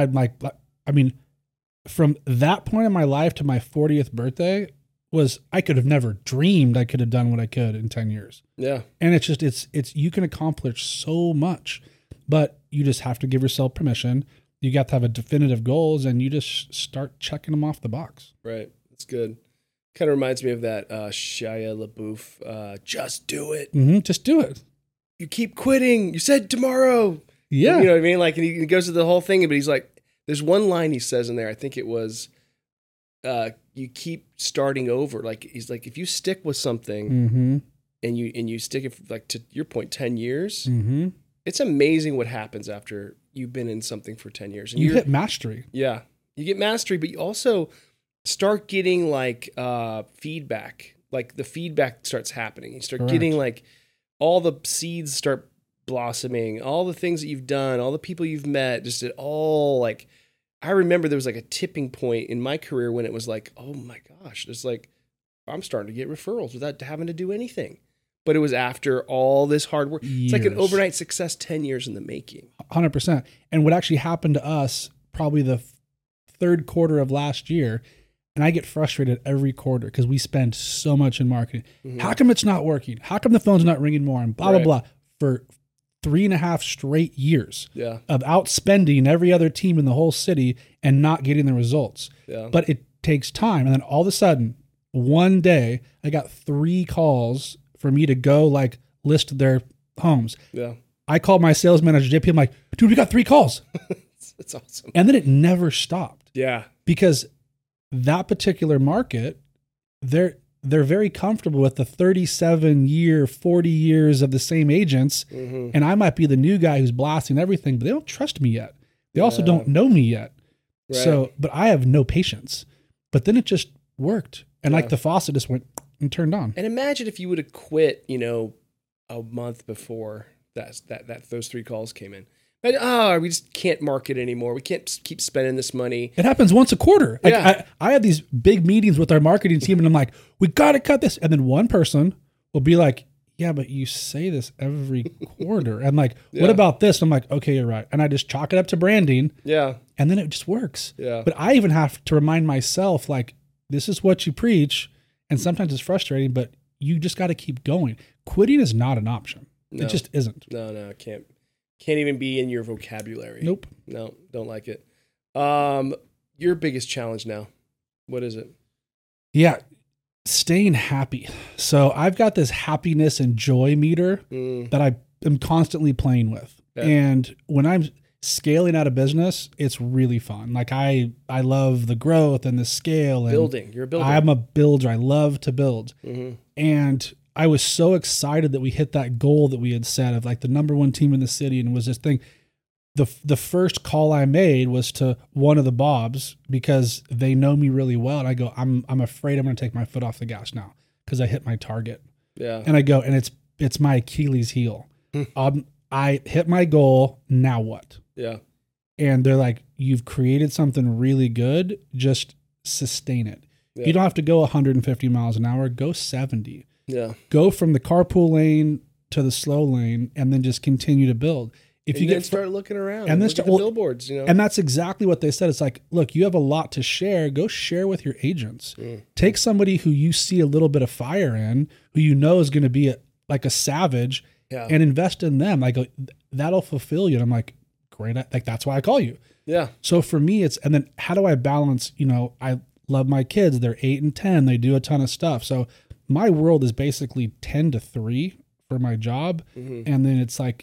from that point in my life to my 40th birthday I could have never dreamed I could have done what I could in 10 years. Yeah. And it's just, it's you can accomplish so much, but you just have to give yourself permission. You got to have a definitive goals and you just start checking them off the box. Right. That's good. Kind of reminds me of that Shia LaBeouf, just do it. Mm-hmm. Just do it. You keep quitting. You said tomorrow. Yeah. You know what I mean? Like, and he goes to the whole thing, but he's like, there's one line he says in there. I think it was, you keep starting over. Like, he's like, if you stick with something and you stick it for, like, to your point, 10 years, it's amazing what happens after you've been in something for 10 years. And you hit mastery. Yeah. You get mastery, but you also start getting like feedback like the feedback starts happening. You start getting like all the seeds start blossoming, all the things that you've done, all the people you've met, just it all like, I remember there was like a tipping point in my career when it was like, oh my gosh, there's like, I'm starting to get referrals without having to do anything. But it was after all this hard work. Years. It's like an overnight success, 10 years in the making. 100%. And what actually happened to us probably the third quarter of last year, and I get frustrated every quarter because we spend so much in marketing. Mm-hmm. How come it's not working? How come the phone's not ringing more? And blah, blah, blah. For 3.5 straight years of outspending every other team in the whole city and not getting the results. Yeah. But it takes time. And then all of a sudden, one day, I got 3 calls for me to go like list their homes. Yeah. I called my sales manager, JP. I'm like, dude, we got 3 calls. That's awesome. And then it never stopped. Yeah. Because that particular market, they're very comfortable with the 37-year, 40 years of the same agents. Mm-hmm. And I might be the new guy who's blasting everything, but they don't trust me yet. They also don't know me yet. Right. So, but I have no patience. But then it just worked. And like the faucet just went and turned on. And imagine if you would have quit, a month before that those 3 calls came in. But we just can't market anymore. We can't keep spending this money. It happens once a quarter. Like, I have these big meetings with our marketing team, and I'm like, we got to cut this. And then one person will be like, yeah, but you say this every quarter. And like, what about this? I'm like, okay, you're right. And I just chalk it up to branding. Yeah. And then it just works. Yeah. But I even have to remind myself, like, this is what you preach. And sometimes it's frustrating, but you just got to keep going. Quitting is not an option. No. It just isn't. No, it can't even be in your vocabulary. Nope. No, don't like it. Your biggest challenge now, what is it? Yeah, staying happy. So I've got this happiness and joy meter that I am constantly playing with. Yeah. And when I'm scaling out a business, it's really fun. Like I love the growth and the scale. And building. You're a builder. I'm a builder. I love to build. Mm-hmm. And I was so excited that we hit that goal that we had set of like the number 1 team in the city. And it was this thing. The first call I made was to one of the Bobs because they know me really well. And I go, I'm afraid I'm going to take my foot off the gas now because I hit my target. Yeah. And I go, and it's my Achilles heel. I hit my goal. Now what? Yeah. And they're like, you've created something really good. Just sustain it. Yeah. You don't have to go 150 miles an hour. Go 70. Yeah. Go from the carpool lane to the slow lane and then just continue to build. If and you then start looking around and then look at the billboards, And that's exactly what they said. It's like, look, you have a lot to share. Go share with your agents. Take somebody who you see a little bit of fire in, who you know is going to be like a savage, and invest in them. I go, that'll fulfill you. And I'm like, great. Like, that's why I call you. Yeah. So for me, and then how do I balance, I love my kids. They're 8 and 10. They do a ton of stuff. So my world is basically 10 to 3 for my job. Mm-hmm. And then it's like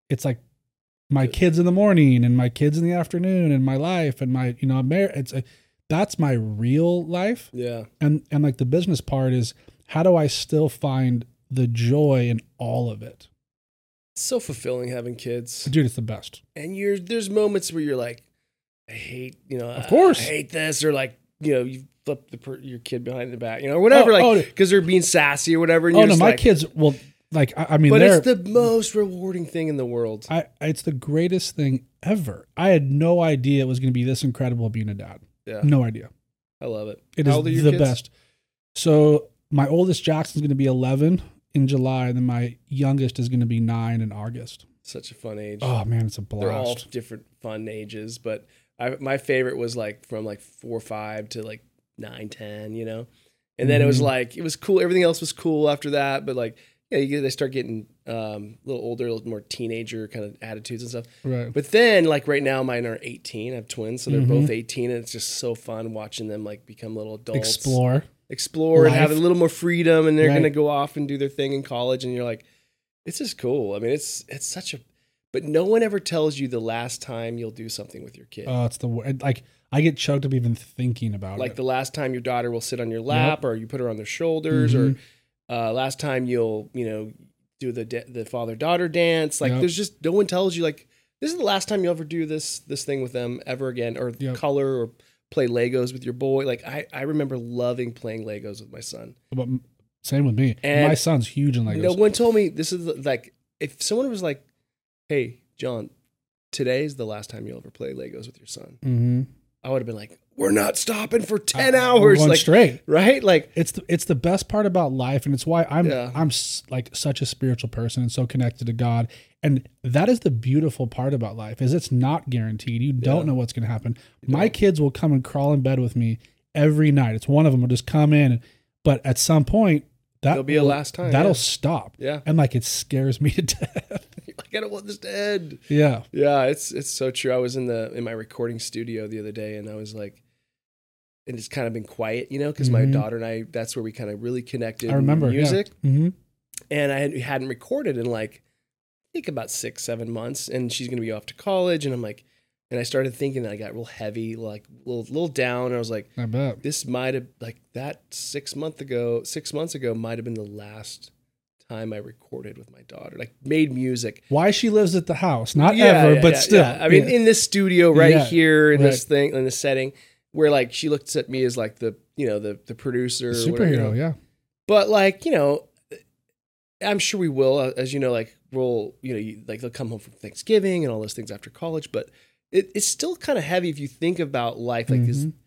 my kids in the morning and my kids in the afternoon and my life and my, that's my real life. Yeah. And like the business part is, how do I still find the joy in all of it? It's so fulfilling having kids. Dude, it's the best. And there's moments where you're like, I hate, of course, I hate this, or like, you flip your kid behind the back, or whatever, because they're being sassy or whatever. And no, my kids will, like, I mean, but it's the most rewarding thing in the world. It's the greatest thing ever. I had no idea it was going to be this incredible being a dad. Yeah. No idea. I love it. It is the kids? Best. So my oldest Jackson's going to be 11 in July, and then my youngest is going to be 9 in August. Such a fun age. Oh man, it's a blast. They're all different fun ages, but my favorite was like from like 4 or 5 to like 9, 10, and then it was cool. Everything else was cool after that, but like, they start getting a little older, a little more teenager kind of attitudes and stuff. Right. But then, like right now, mine are 18. I have twins, so they're both 18, and it's just so fun watching them like become little adults, explore, and have a little more freedom, and they're going to go off and do their thing in college, and you're like, it's just cool. I mean, it's such a, but no one ever tells you the last time you'll do something with your kid. Oh, it's like I get choked up even thinking about it. Like the last time your daughter will sit on your lap, or you put her on their shoulders, or last time you'll, do the father-daughter dance. Like there's just, no one tells you like, this is the last time you'll ever do this thing with them ever again, or color or play Legos with your boy. Like I remember loving playing Legos with my son. But Same with me. And my son's huge in Legos. No one told me this is like, if someone was like, hey, John, today is the last time you'll ever play Legos with your son. Mm-hmm. I would have been like, we're not stopping for 10 hours. Like straight. Right? Like it's the best part about life. And it's why I'm like such a spiritual person and so connected to God. And that is the beautiful part about life is it's not guaranteed. You don't know what's going to happen. My kids will come and crawl in bed with me every night. It's one of them will just come in, but at some point, there'll be a last time. That'll stop. Yeah. And like it scares me to death. I don't want this to end. Yeah. Yeah, it's so true. I was in my recording studio the other day and I was like, and it's kind of been quiet, because my daughter and I, that's where we kind of really connected. I remember music. Yeah. Mm-hmm. And I hadn't recorded in like, I think about 6-7 months, and she's going to be off to college. And I'm like, and I started thinking that I got real heavy, like a little down. And I was like, I bet this might have, like that 6 months ago might have been the last time I recorded with my daughter, like made music. Why she lives at the house, not ever, but still. Yeah. I mean, in this studio here, in this thing, in this setting, where like she looks at me as like the producer, superhero, whatever, yeah. But like, I'm sure we will, as like we'll, like they'll come home from Thanksgiving and all those things after college, but it's still kind of heavy if you think about life. Like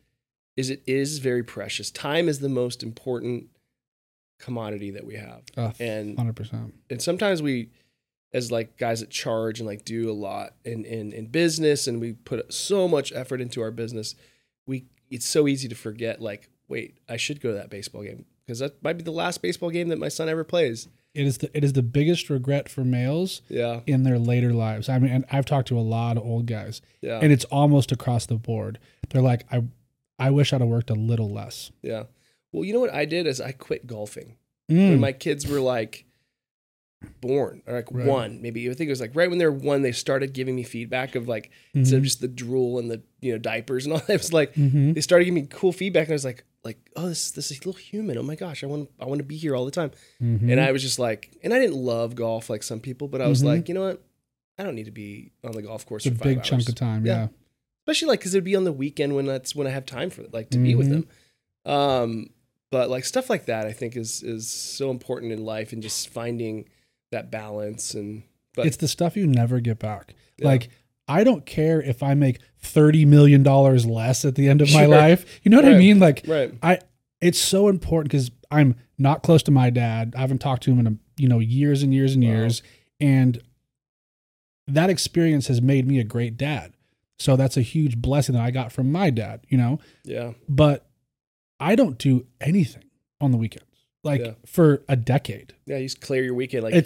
it is very precious. Time is the most important commodity that we have. And 100%. And sometimes we, as like guys that charge and like do a lot in business, and we put so much effort into our business, it's so easy to forget, like, wait, I should go to that baseball game because that might be the last baseball game that my son ever plays. It is the biggest regret for males in their later lives. I mean, and I've talked to a lot of old guys, and it's almost across the board. They're like, I wish I'd have worked a little less. Yeah. Well, you know what I did is I quit golfing when my kids were like born, or like one, maybe. I think it was like right when they were one, they started giving me feedback of like, instead of just the drool and the diapers and all that, it was like they started giving me cool feedback, and I was like, oh, this is a little human. Oh my gosh, I want to be here all the time. And I was just like, and I didn't love golf like some people, but I was like, you know what? I don't need to be on the golf course for 5 hours. A big chunk of time, yeah. Especially like because it'd be on the weekend when I have time for it, like to be with them. But like stuff like that, I think is so important in life, and just finding that balance. But it's the stuff you never get back. Yeah. Like, I don't care if I make $30 million less at the end of my life. You know what I mean? Like, it's so important because I'm not close to my dad. I haven't talked to him in years and years and years. And that experience has made me a great dad. So that's a huge blessing that I got from my dad, Yeah. But I don't do anything on the weekends, for a decade. Yeah, you just clear your weekend. Like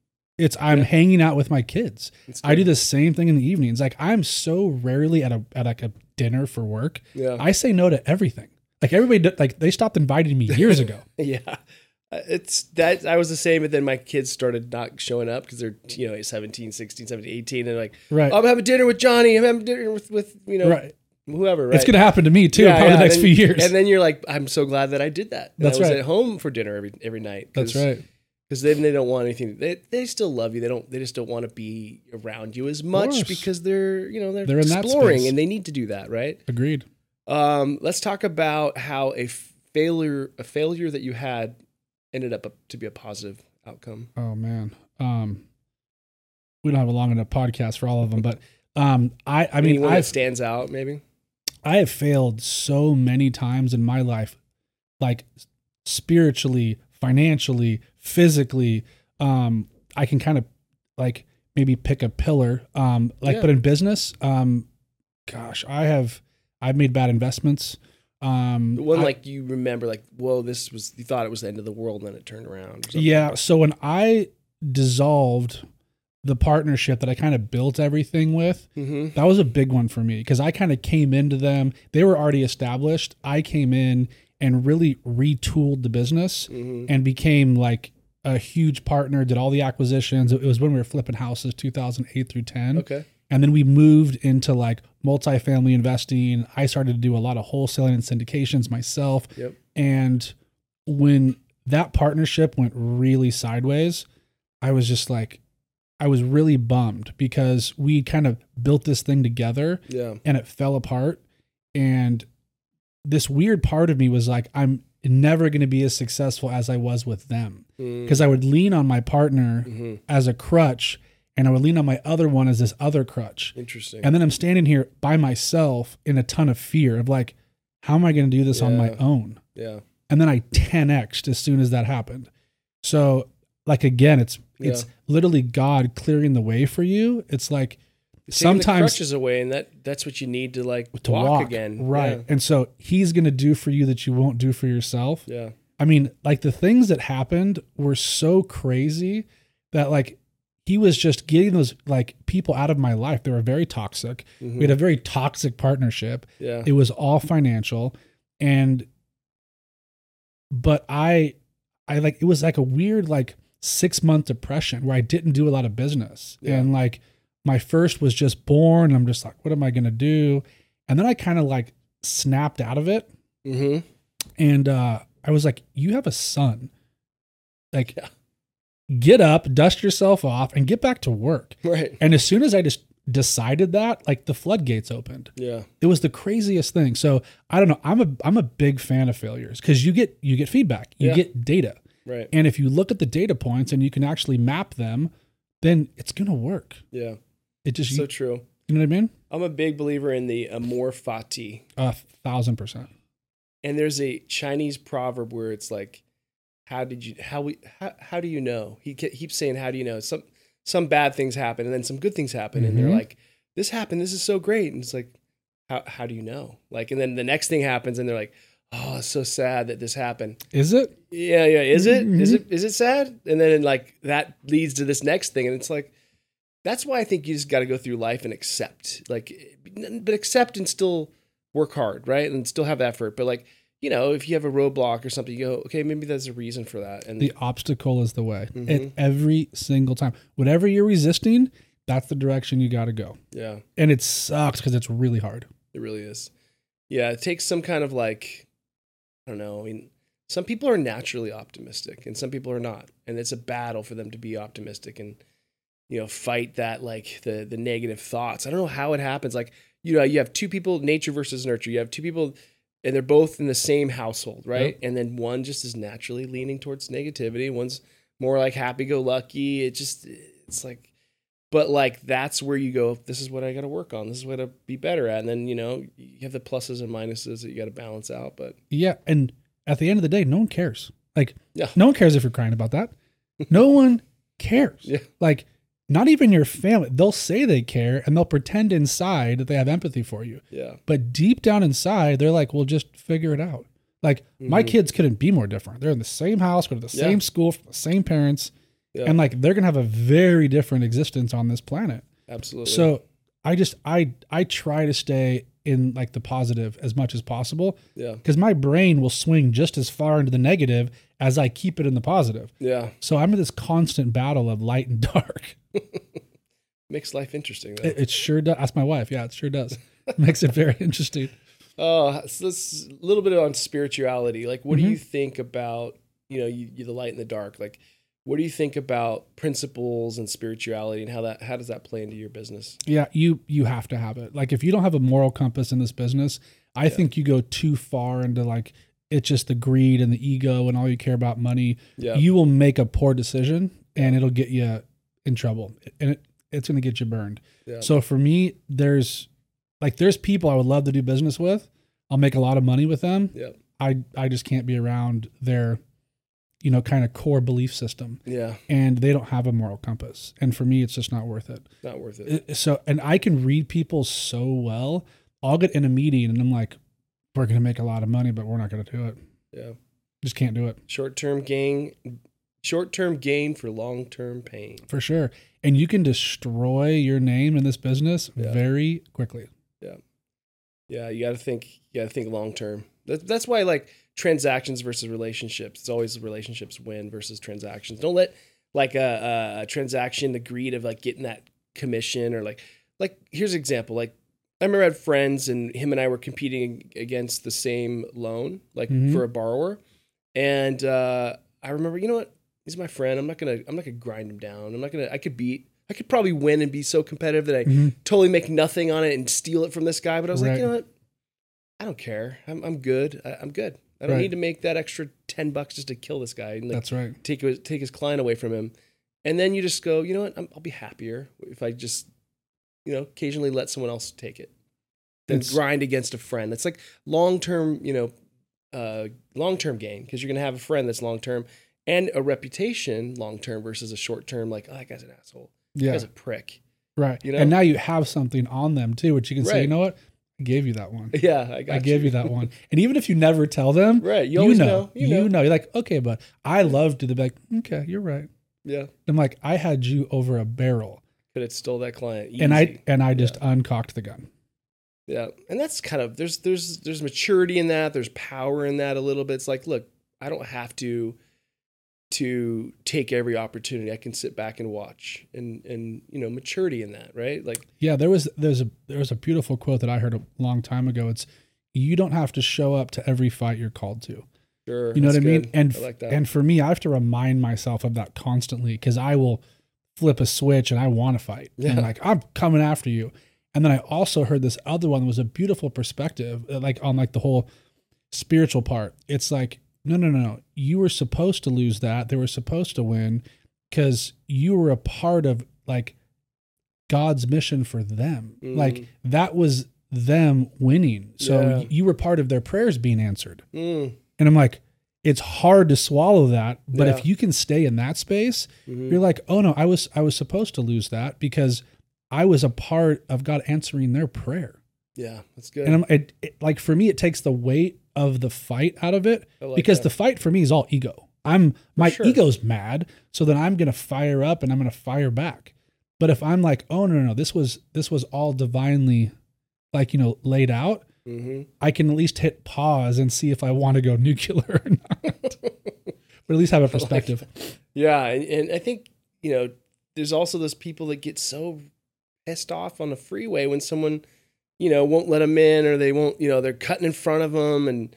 I'm hanging out with my kids. I do the same thing in the evenings. Like, I'm so rarely at a dinner for work. Yeah. I say no to everything. Like, everybody, like, they stopped inviting me years ago. Yeah. It's that I was the same, but then my kids started not showing up because they're 17, 16, 17, 18, and like, I'm having dinner with Johnny. I'm having dinner with whoever. Right? It's gonna happen to me too, probably the next few years. And then you're like, I'm so glad that I did that. And I was at home for dinner every night. That's right. Because then they don't want anything. They still love you. They just don't want to be around you as much because they're exploring, in that space, and they need to do that, right? Agreed. Let's talk about how a failure that you had ended up to be a positive outcome. Oh man. We don't have a long enough podcast for all of them, but I mean one that stands out maybe. I have failed so many times in my life, like spiritually, financially, physically. I can kind of like maybe pick a pillar. But in business, I've made bad investments. Like you remember, like, whoa, you thought it was the end of the world, and then it turned around. Yeah. So when I dissolved the partnership that I kind of built everything with, that was a big one for me because I kind of came into them. They were already established. I came in and really retooled the business and became like a huge partner, did all the acquisitions. It was when we were flipping houses 2008 through 10. Okay. And then we moved into like multifamily investing. I started to do a lot of wholesaling and syndications myself. Yep. And when that partnership went really sideways, I was just like, I was really bummed because we kind of built this thing together and it fell apart. And this weird part of me was like, I'm never going to be as successful as I was with them, because I would lean on my partner as a crutch, and I would lean on my other one as this other crutch. Interesting. And then I'm standing here by myself in a ton of fear of like, how am I going to do this on my own? Yeah. And then I 10x'd as soon as that happened. So like, again, it's literally God clearing the way for you. It's like, sometimes the crutches away, and that's what you need to like to walk again. Right. Yeah. And so he's going to do for you that you won't do for yourself. Yeah. I mean, like the things that happened were so crazy that like he was just getting those like people out of my life. They were very toxic. We had a very toxic partnership. Yeah. It was all financial. But I like, it was like a weird, like 6-month depression where I didn't do a lot of business. Yeah. And like my first was just born. And I'm just like, what am I going to do? And then I kind of like snapped out of it. And I was like, you have a son. Like, get up, dust yourself off, and get back to work. Right. And as soon as I just decided that, like the floodgates opened. Yeah. It was the craziest thing. So I don't know. I'm a big fan of failures because you get feedback, you get data. Right. And if you look at the data points and you can actually map them, then it's gonna work. Yeah. It just so true. You know what I mean? I'm a big believer in the amor fati. 1,000%. And there's a Chinese proverb where it's like, how do you know? He keeps saying, how do you know? Some bad things happen and then some good things happen. And they're like, this happened. This is so great. And it's like, how do you know? Like, and then the next thing happens and they're like, oh, it's so sad that this happened. Is it? Yeah. Is it? Is it sad? And then like that leads to this next thing. And it's like, that's why I think you just got to go through life and accept, but accept and still work hard, right? And still have effort. But like, you know, if you have a roadblock or something, you go, okay, maybe there's a reason for that. And the obstacle is the way. And every single time, whatever you're resisting, that's the direction you got to go. Yeah. And it sucks because it's really hard. It really is. Yeah. It takes some kind of like, I don't know. I mean, some people are naturally optimistic and some people are not. And it's a battle for them to be optimistic and, you know, fight that, like the negative thoughts. I don't know how it happens. Like, you know, you have two people, nature versus nurture. You have two people and they're both in the same household, right? Yep. And then one just is naturally leaning towards negativity. One's more like happy-go-lucky. It's like, but like, that's where you go, this is what I got to work on. This is what I got to be better at. And then, you know, you have the pluses and minuses that you got to balance out. But yeah. And at the end of the day, no one cares. Like, no one cares if you're crying about that. No one cares. Yeah. Like, not even your family. They'll say they care and they'll pretend inside that they have empathy for you. Yeah. But deep down inside, they're like, well, just figure it out. Like my kids couldn't be more different. They're in the same house, go to the same school, from the same parents. Yeah. And like, they're going to have a very different existence on this planet. Absolutely. So I try to stay in like the positive as much as possible. Yeah. Because my brain will swing just as far into the negative as I keep it in the positive. Yeah. So I'm in this constant battle of light and dark. Makes life interesting, though. It sure does. Ask my wife. Yeah, it sure does. Makes it very interesting. Oh, so let's a little bit on spirituality. Like, what do you think about, you know, you the light and the dark? Like, what do you think about principles and spirituality and how does that play into your business? Yeah, you have to have it. Like, if you don't have a moral compass in this business, I think you go too far into like, it's just the greed and the ego and all you care about money. Yeah. You will make a poor decision and it'll get you in trouble and it's going to get you burned. Yeah. So for me, there's people I would love to do business with. I'll make a lot of money with them. Yeah. I just can't be around their, you know, kind of core belief system. Yeah. And they don't have a moral compass. And for me, it's just not worth it. Not worth it. So, and I can read people so well. I'll get in a meeting and I'm like, we're going to make a lot of money, but we're not going to do it. Yeah. Just can't do it. Short-term gain for long-term pain. For sure. And you can destroy your name in this business very quickly. Yeah. Yeah. You got to think long-term. That's why like transactions versus relationships. It's always relationships win versus transactions. Don't let like a transaction, the greed of like getting that commission or like here's an example. Like I remember I had friends and him and I were competing against the same loan, like for a borrower. And I remember, you know what? He's my friend. I'm not gonna grind him down. I could probably win and be so competitive that I totally make nothing on it and steal it from this guy. But I was like, you know what? I don't care. I'm good. I'm good. I don't need to make that extra $10 just to kill this guy. And like, that's right. Take his client away from him. And then you just go, you know what? I'll be happier if I just, occasionally let someone else take it. Then grind against a friend. That's like long-term, long-term gain, because you're going to have a friend that's long-term and a reputation long-term versus a short-term, like, oh, that guy's an asshole. Yeah. That guy's a prick. Right. And now you have something on them too, which you can say, you know what? I gave you that one. Yeah, I gave you that one. And even if you never tell them, right, you always know. You're like, okay, but I love to be like, okay, you're right. Yeah. I'm like, I had you over a barrel. Could have stole that client easy. And I just uncocked the gun. Yeah. And that's kind of, there's maturity in that. There's power in that a little bit. It's like, look, I don't have to take every opportunity. I can sit back and watch and maturity in that, right? Like, yeah, there's a beautiful quote that I heard a long time ago. It's, you don't have to show up to every fight you're called to. Sure. You know what I mean? And I like that. And for me, I have to remind myself of that constantly, because I will flip a switch and I want to fight. Yeah. And like, I'm coming after you. And then I also heard this other one that was a beautiful perspective, like on like the whole spiritual part. It's like, no. You were supposed to lose that. They were supposed to win because you were a part of like God's mission for them. Like that was them winning. So you were part of their prayers being answered. And I'm like, it's hard to swallow that. But if you can stay in that space, you're like, oh no, I was supposed to lose that because I was a part of God answering their prayer. Yeah, that's good. And like for me, it takes the weight of the fight out of it, because the fight for me is all ego. My ego's mad, so then I'm going to fire up and I'm going to fire back. But if I'm like, oh no, this was all divinely, like, laid out, I can at least hit pause and see if I want to go nuclear or not. But at least have a perspective. Yeah, and I think, there's also those people that get so pissed off on the freeway when someone, won't let them in, or they won't, they're cutting in front of them, and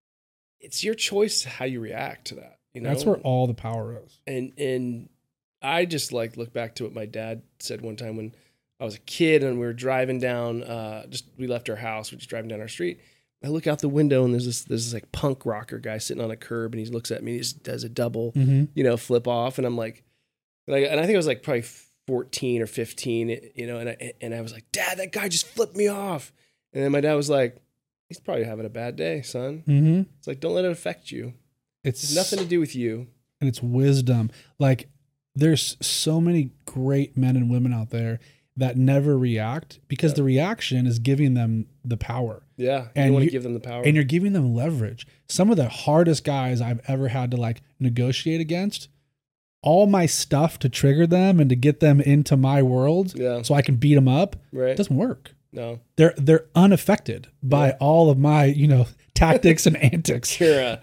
it's your choice how you react to that. That's where all the power is. And I just like look back to what my dad said one time when I was a kid and we were driving down, we left our house, we're just driving down our street. I look out the window and there's this like punk rocker guy sitting on a curb, and he looks at me, and he just does a double, flip off. And I'm like, and I think I was like probably 14 or 15, and I was like, Dad, that guy just flipped me off. And then my dad was like, he's probably having a bad day, son. It's like, don't let it affect you. It's nothing to do with you. And it's wisdom. Like, there's so many great men and women out there that never react because the reaction is giving them the power. Yeah. And you want to give them the power. And you're giving them leverage. Some of the hardest guys I've ever had to like negotiate against, all my stuff to trigger them and to get them into my world so I can beat them up, it doesn't work. No. They're unaffected by all of my, tactics and antics.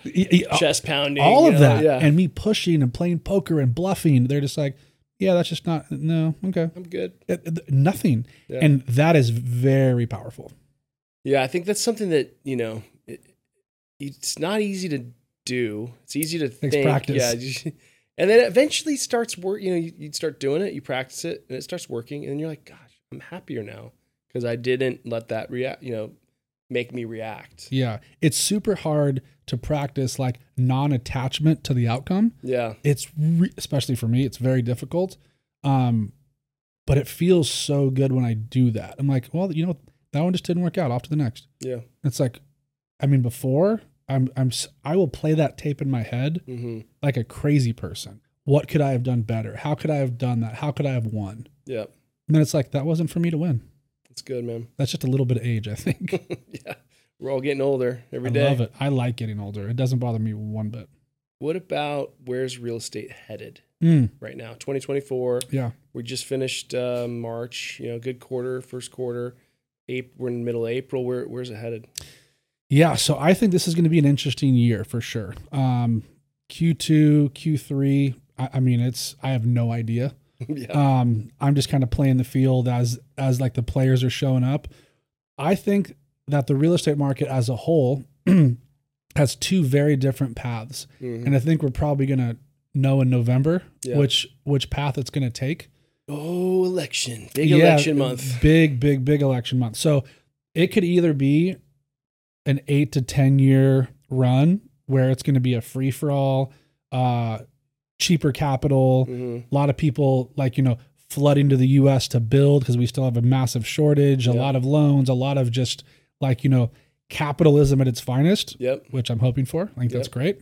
Chest pounding. All of that. Yeah. And me pushing and playing poker and bluffing. They're just like, yeah, that's just not, no, okay. I'm good. Nothing. Yeah. And that is very powerful. Yeah, I think that's something that, it's not easy to do. It's easy to think. Practice. Yeah. And then it eventually starts work. You start doing it, you practice it, and it starts working. And then you're like, gosh, I'm happier now because I didn't let that make me react. Yeah. It's super hard to practice like non-attachment to the outcome. Yeah. It's especially for me, it's very difficult. But it feels so good when I do that. I'm like, well, that one just didn't work out. Off to the next. Yeah. It's like, before I will play that tape in my head like a crazy person. What could I have done better? How could I have done that? How could I have won? Yeah. And then it's like, that wasn't for me to win. That's good, man. That's just a little bit of age, I think. Yeah. We're all getting older every day. I love it. I like getting older. It doesn't bother me one bit. What about where's real estate headed right now? 2024. Yeah. We just finished March, good quarter, first quarter. We're in the middle of April. Where's it headed? Yeah. So I think this is going to be an interesting year for sure. Q2, Q3. I have no idea. Yeah. I'm just kind of playing the field as like the players are showing up. I think that the real estate market as a whole has two very different paths. And I think we're probably going to know in November which path it's going to take. Oh, election. Election month. Big election month. So it could either be an 8 to 10 year run where it's going to be a free for all, cheaper capital, a lot of people flooding to the US to build because we still have a massive shortage, a lot of loans, a lot of just capitalism at its finest, which I'm hoping for. I think that's great.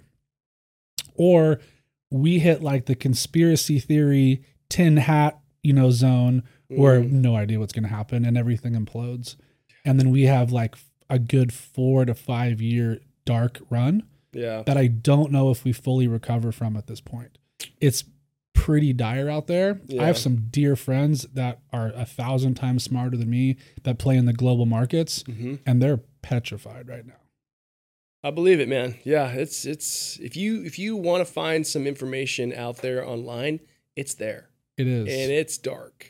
Or we hit the conspiracy theory tin hat, zone where no idea what's going to happen and everything implodes. And then we have a good 4 to 5 year dark run that I don't know if we fully recover from at this point. It's pretty dire out there. I have some dear friends that are 1,000 times smarter than me that play in the global markets, and they're petrified right now. I believe it, man. Yeah, it's if you want to find some information out there online, it's there. It is, and it's dark.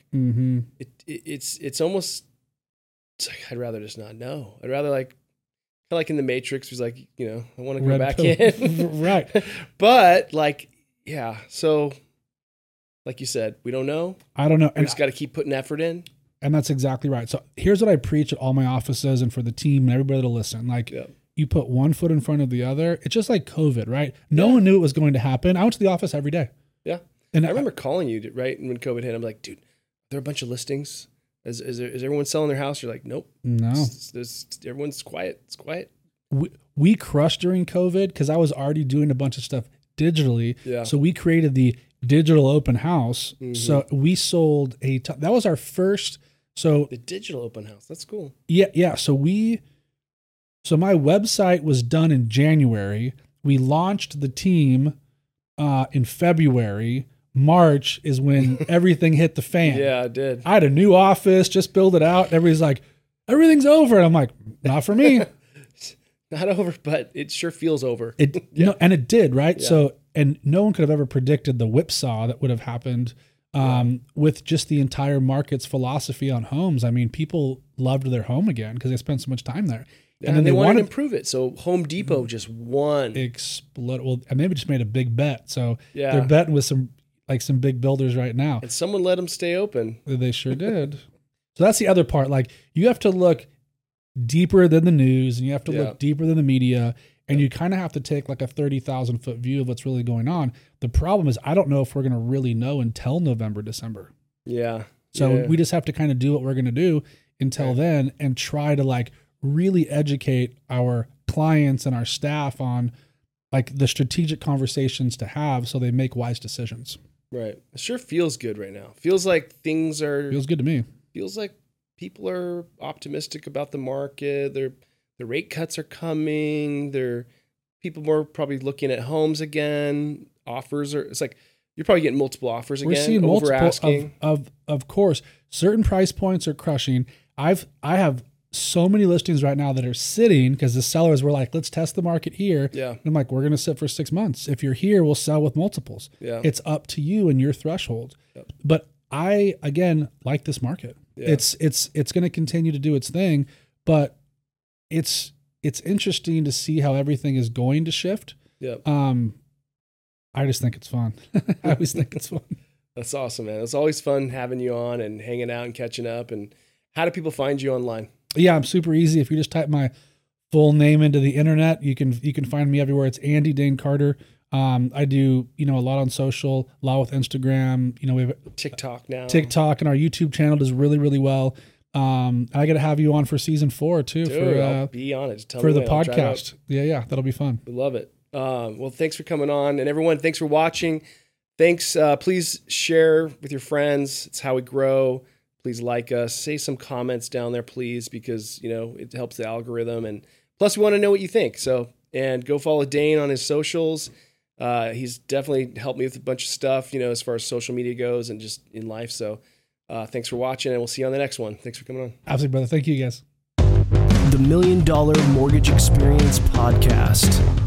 It's almost. It's I'd rather just not know. I'd rather like in the Matrix, who's I want to go back in, right? But so. Like you said, we don't know. I don't know. We just got to keep putting effort in. And that's exactly right. So here's what I preach at all my offices and for the team and everybody that'll listen. You put one foot in front of the other. It's just like COVID, right? No one knew it was going to happen. I went to the office every day. Yeah. And I remember calling you, right? When COVID hit, I'm like, dude, are there a bunch of listings? Is everyone selling their house? You're like, nope. No. Everyone's quiet. It's quiet. We crushed during COVID because I was already doing a bunch of stuff digitally. Yeah. So we created the digital open house. So we sold that was our first. So the digital open house, that's cool. Yeah. So my website was done in January. We launched the team in February. March is when everything hit the fan. Yeah, it did. I had a new office, just build it out. Everybody's like, everything's over. And I'm like, not for me. Not over, but it sure feels over. And it did, right? Yeah. So, and no one could have ever predicted the whipsaw that would have happened with just the entire market's philosophy on homes. I mean, people loved their home again because they spent so much time there. Yeah, and then they wanted to improve it. So Home Depot just won. Explode. Well, and they just made a big bet. So they're betting with some big builders right now. And someone let them stay open. They sure did. So that's the other part. You have to look deeper than the news and you have to look deeper than the media. And you kind of have to take a 30,000 foot view of what's really going on. The problem is I don't know if we're going to really know until November, December. Yeah. So we just have to kind of do what we're going to do until then and try to really educate our clients and our staff on the strategic conversations to have so they make wise decisions. Right. It sure feels good right now. Feels like things are... Feels good to me. Feels like people are optimistic about the market. The rate cuts are coming. People more probably looking at homes again. Offers are. It's you're probably getting multiple offers again. We're seeing over multiple. Asking. Of course, certain price points are crushing. I have so many listings right now that are sitting because the sellers were like, "Let's test the market here." Yeah. And I'm like, "We're going to sit for 6 months. If you're here, we'll sell with multiples." Yeah. It's up to you and your threshold. Yep. But I again like this market. Yeah. It's going to continue to do its thing, but it's interesting to see how everything is going to shift. Yeah. I just think it's fun. I always think it's fun. That's awesome, man. It's always fun having you on and hanging out and catching up. And how do people find you online? Yeah, I'm super easy. If you just type my full name into the internet, you can find me everywhere. It's Andy Dane Carter. I do, a lot on social, a lot with Instagram. We have TikTok now. TikTok, and our YouTube channel does really, really well. I got to have you on for season 4 too. Dude, I'll be on it. For the podcast. Yeah, that'll be fun. We love it. Well, thanks for coming on, and everyone, thanks for watching. Thanks. Please share with your friends. It's how we grow. Please like us. Say some comments down there, please, because it helps the algorithm. And plus, we want to know what you think. So, and go follow Dane on his socials. He's definitely helped me with a bunch of stuff, as far as social media goes and just in life. So, thanks for watching, and we'll see you on the next one. Thanks for coming on. Absolutely, brother. Thank you, guys. The $1 Million Mortgage Experience Podcast.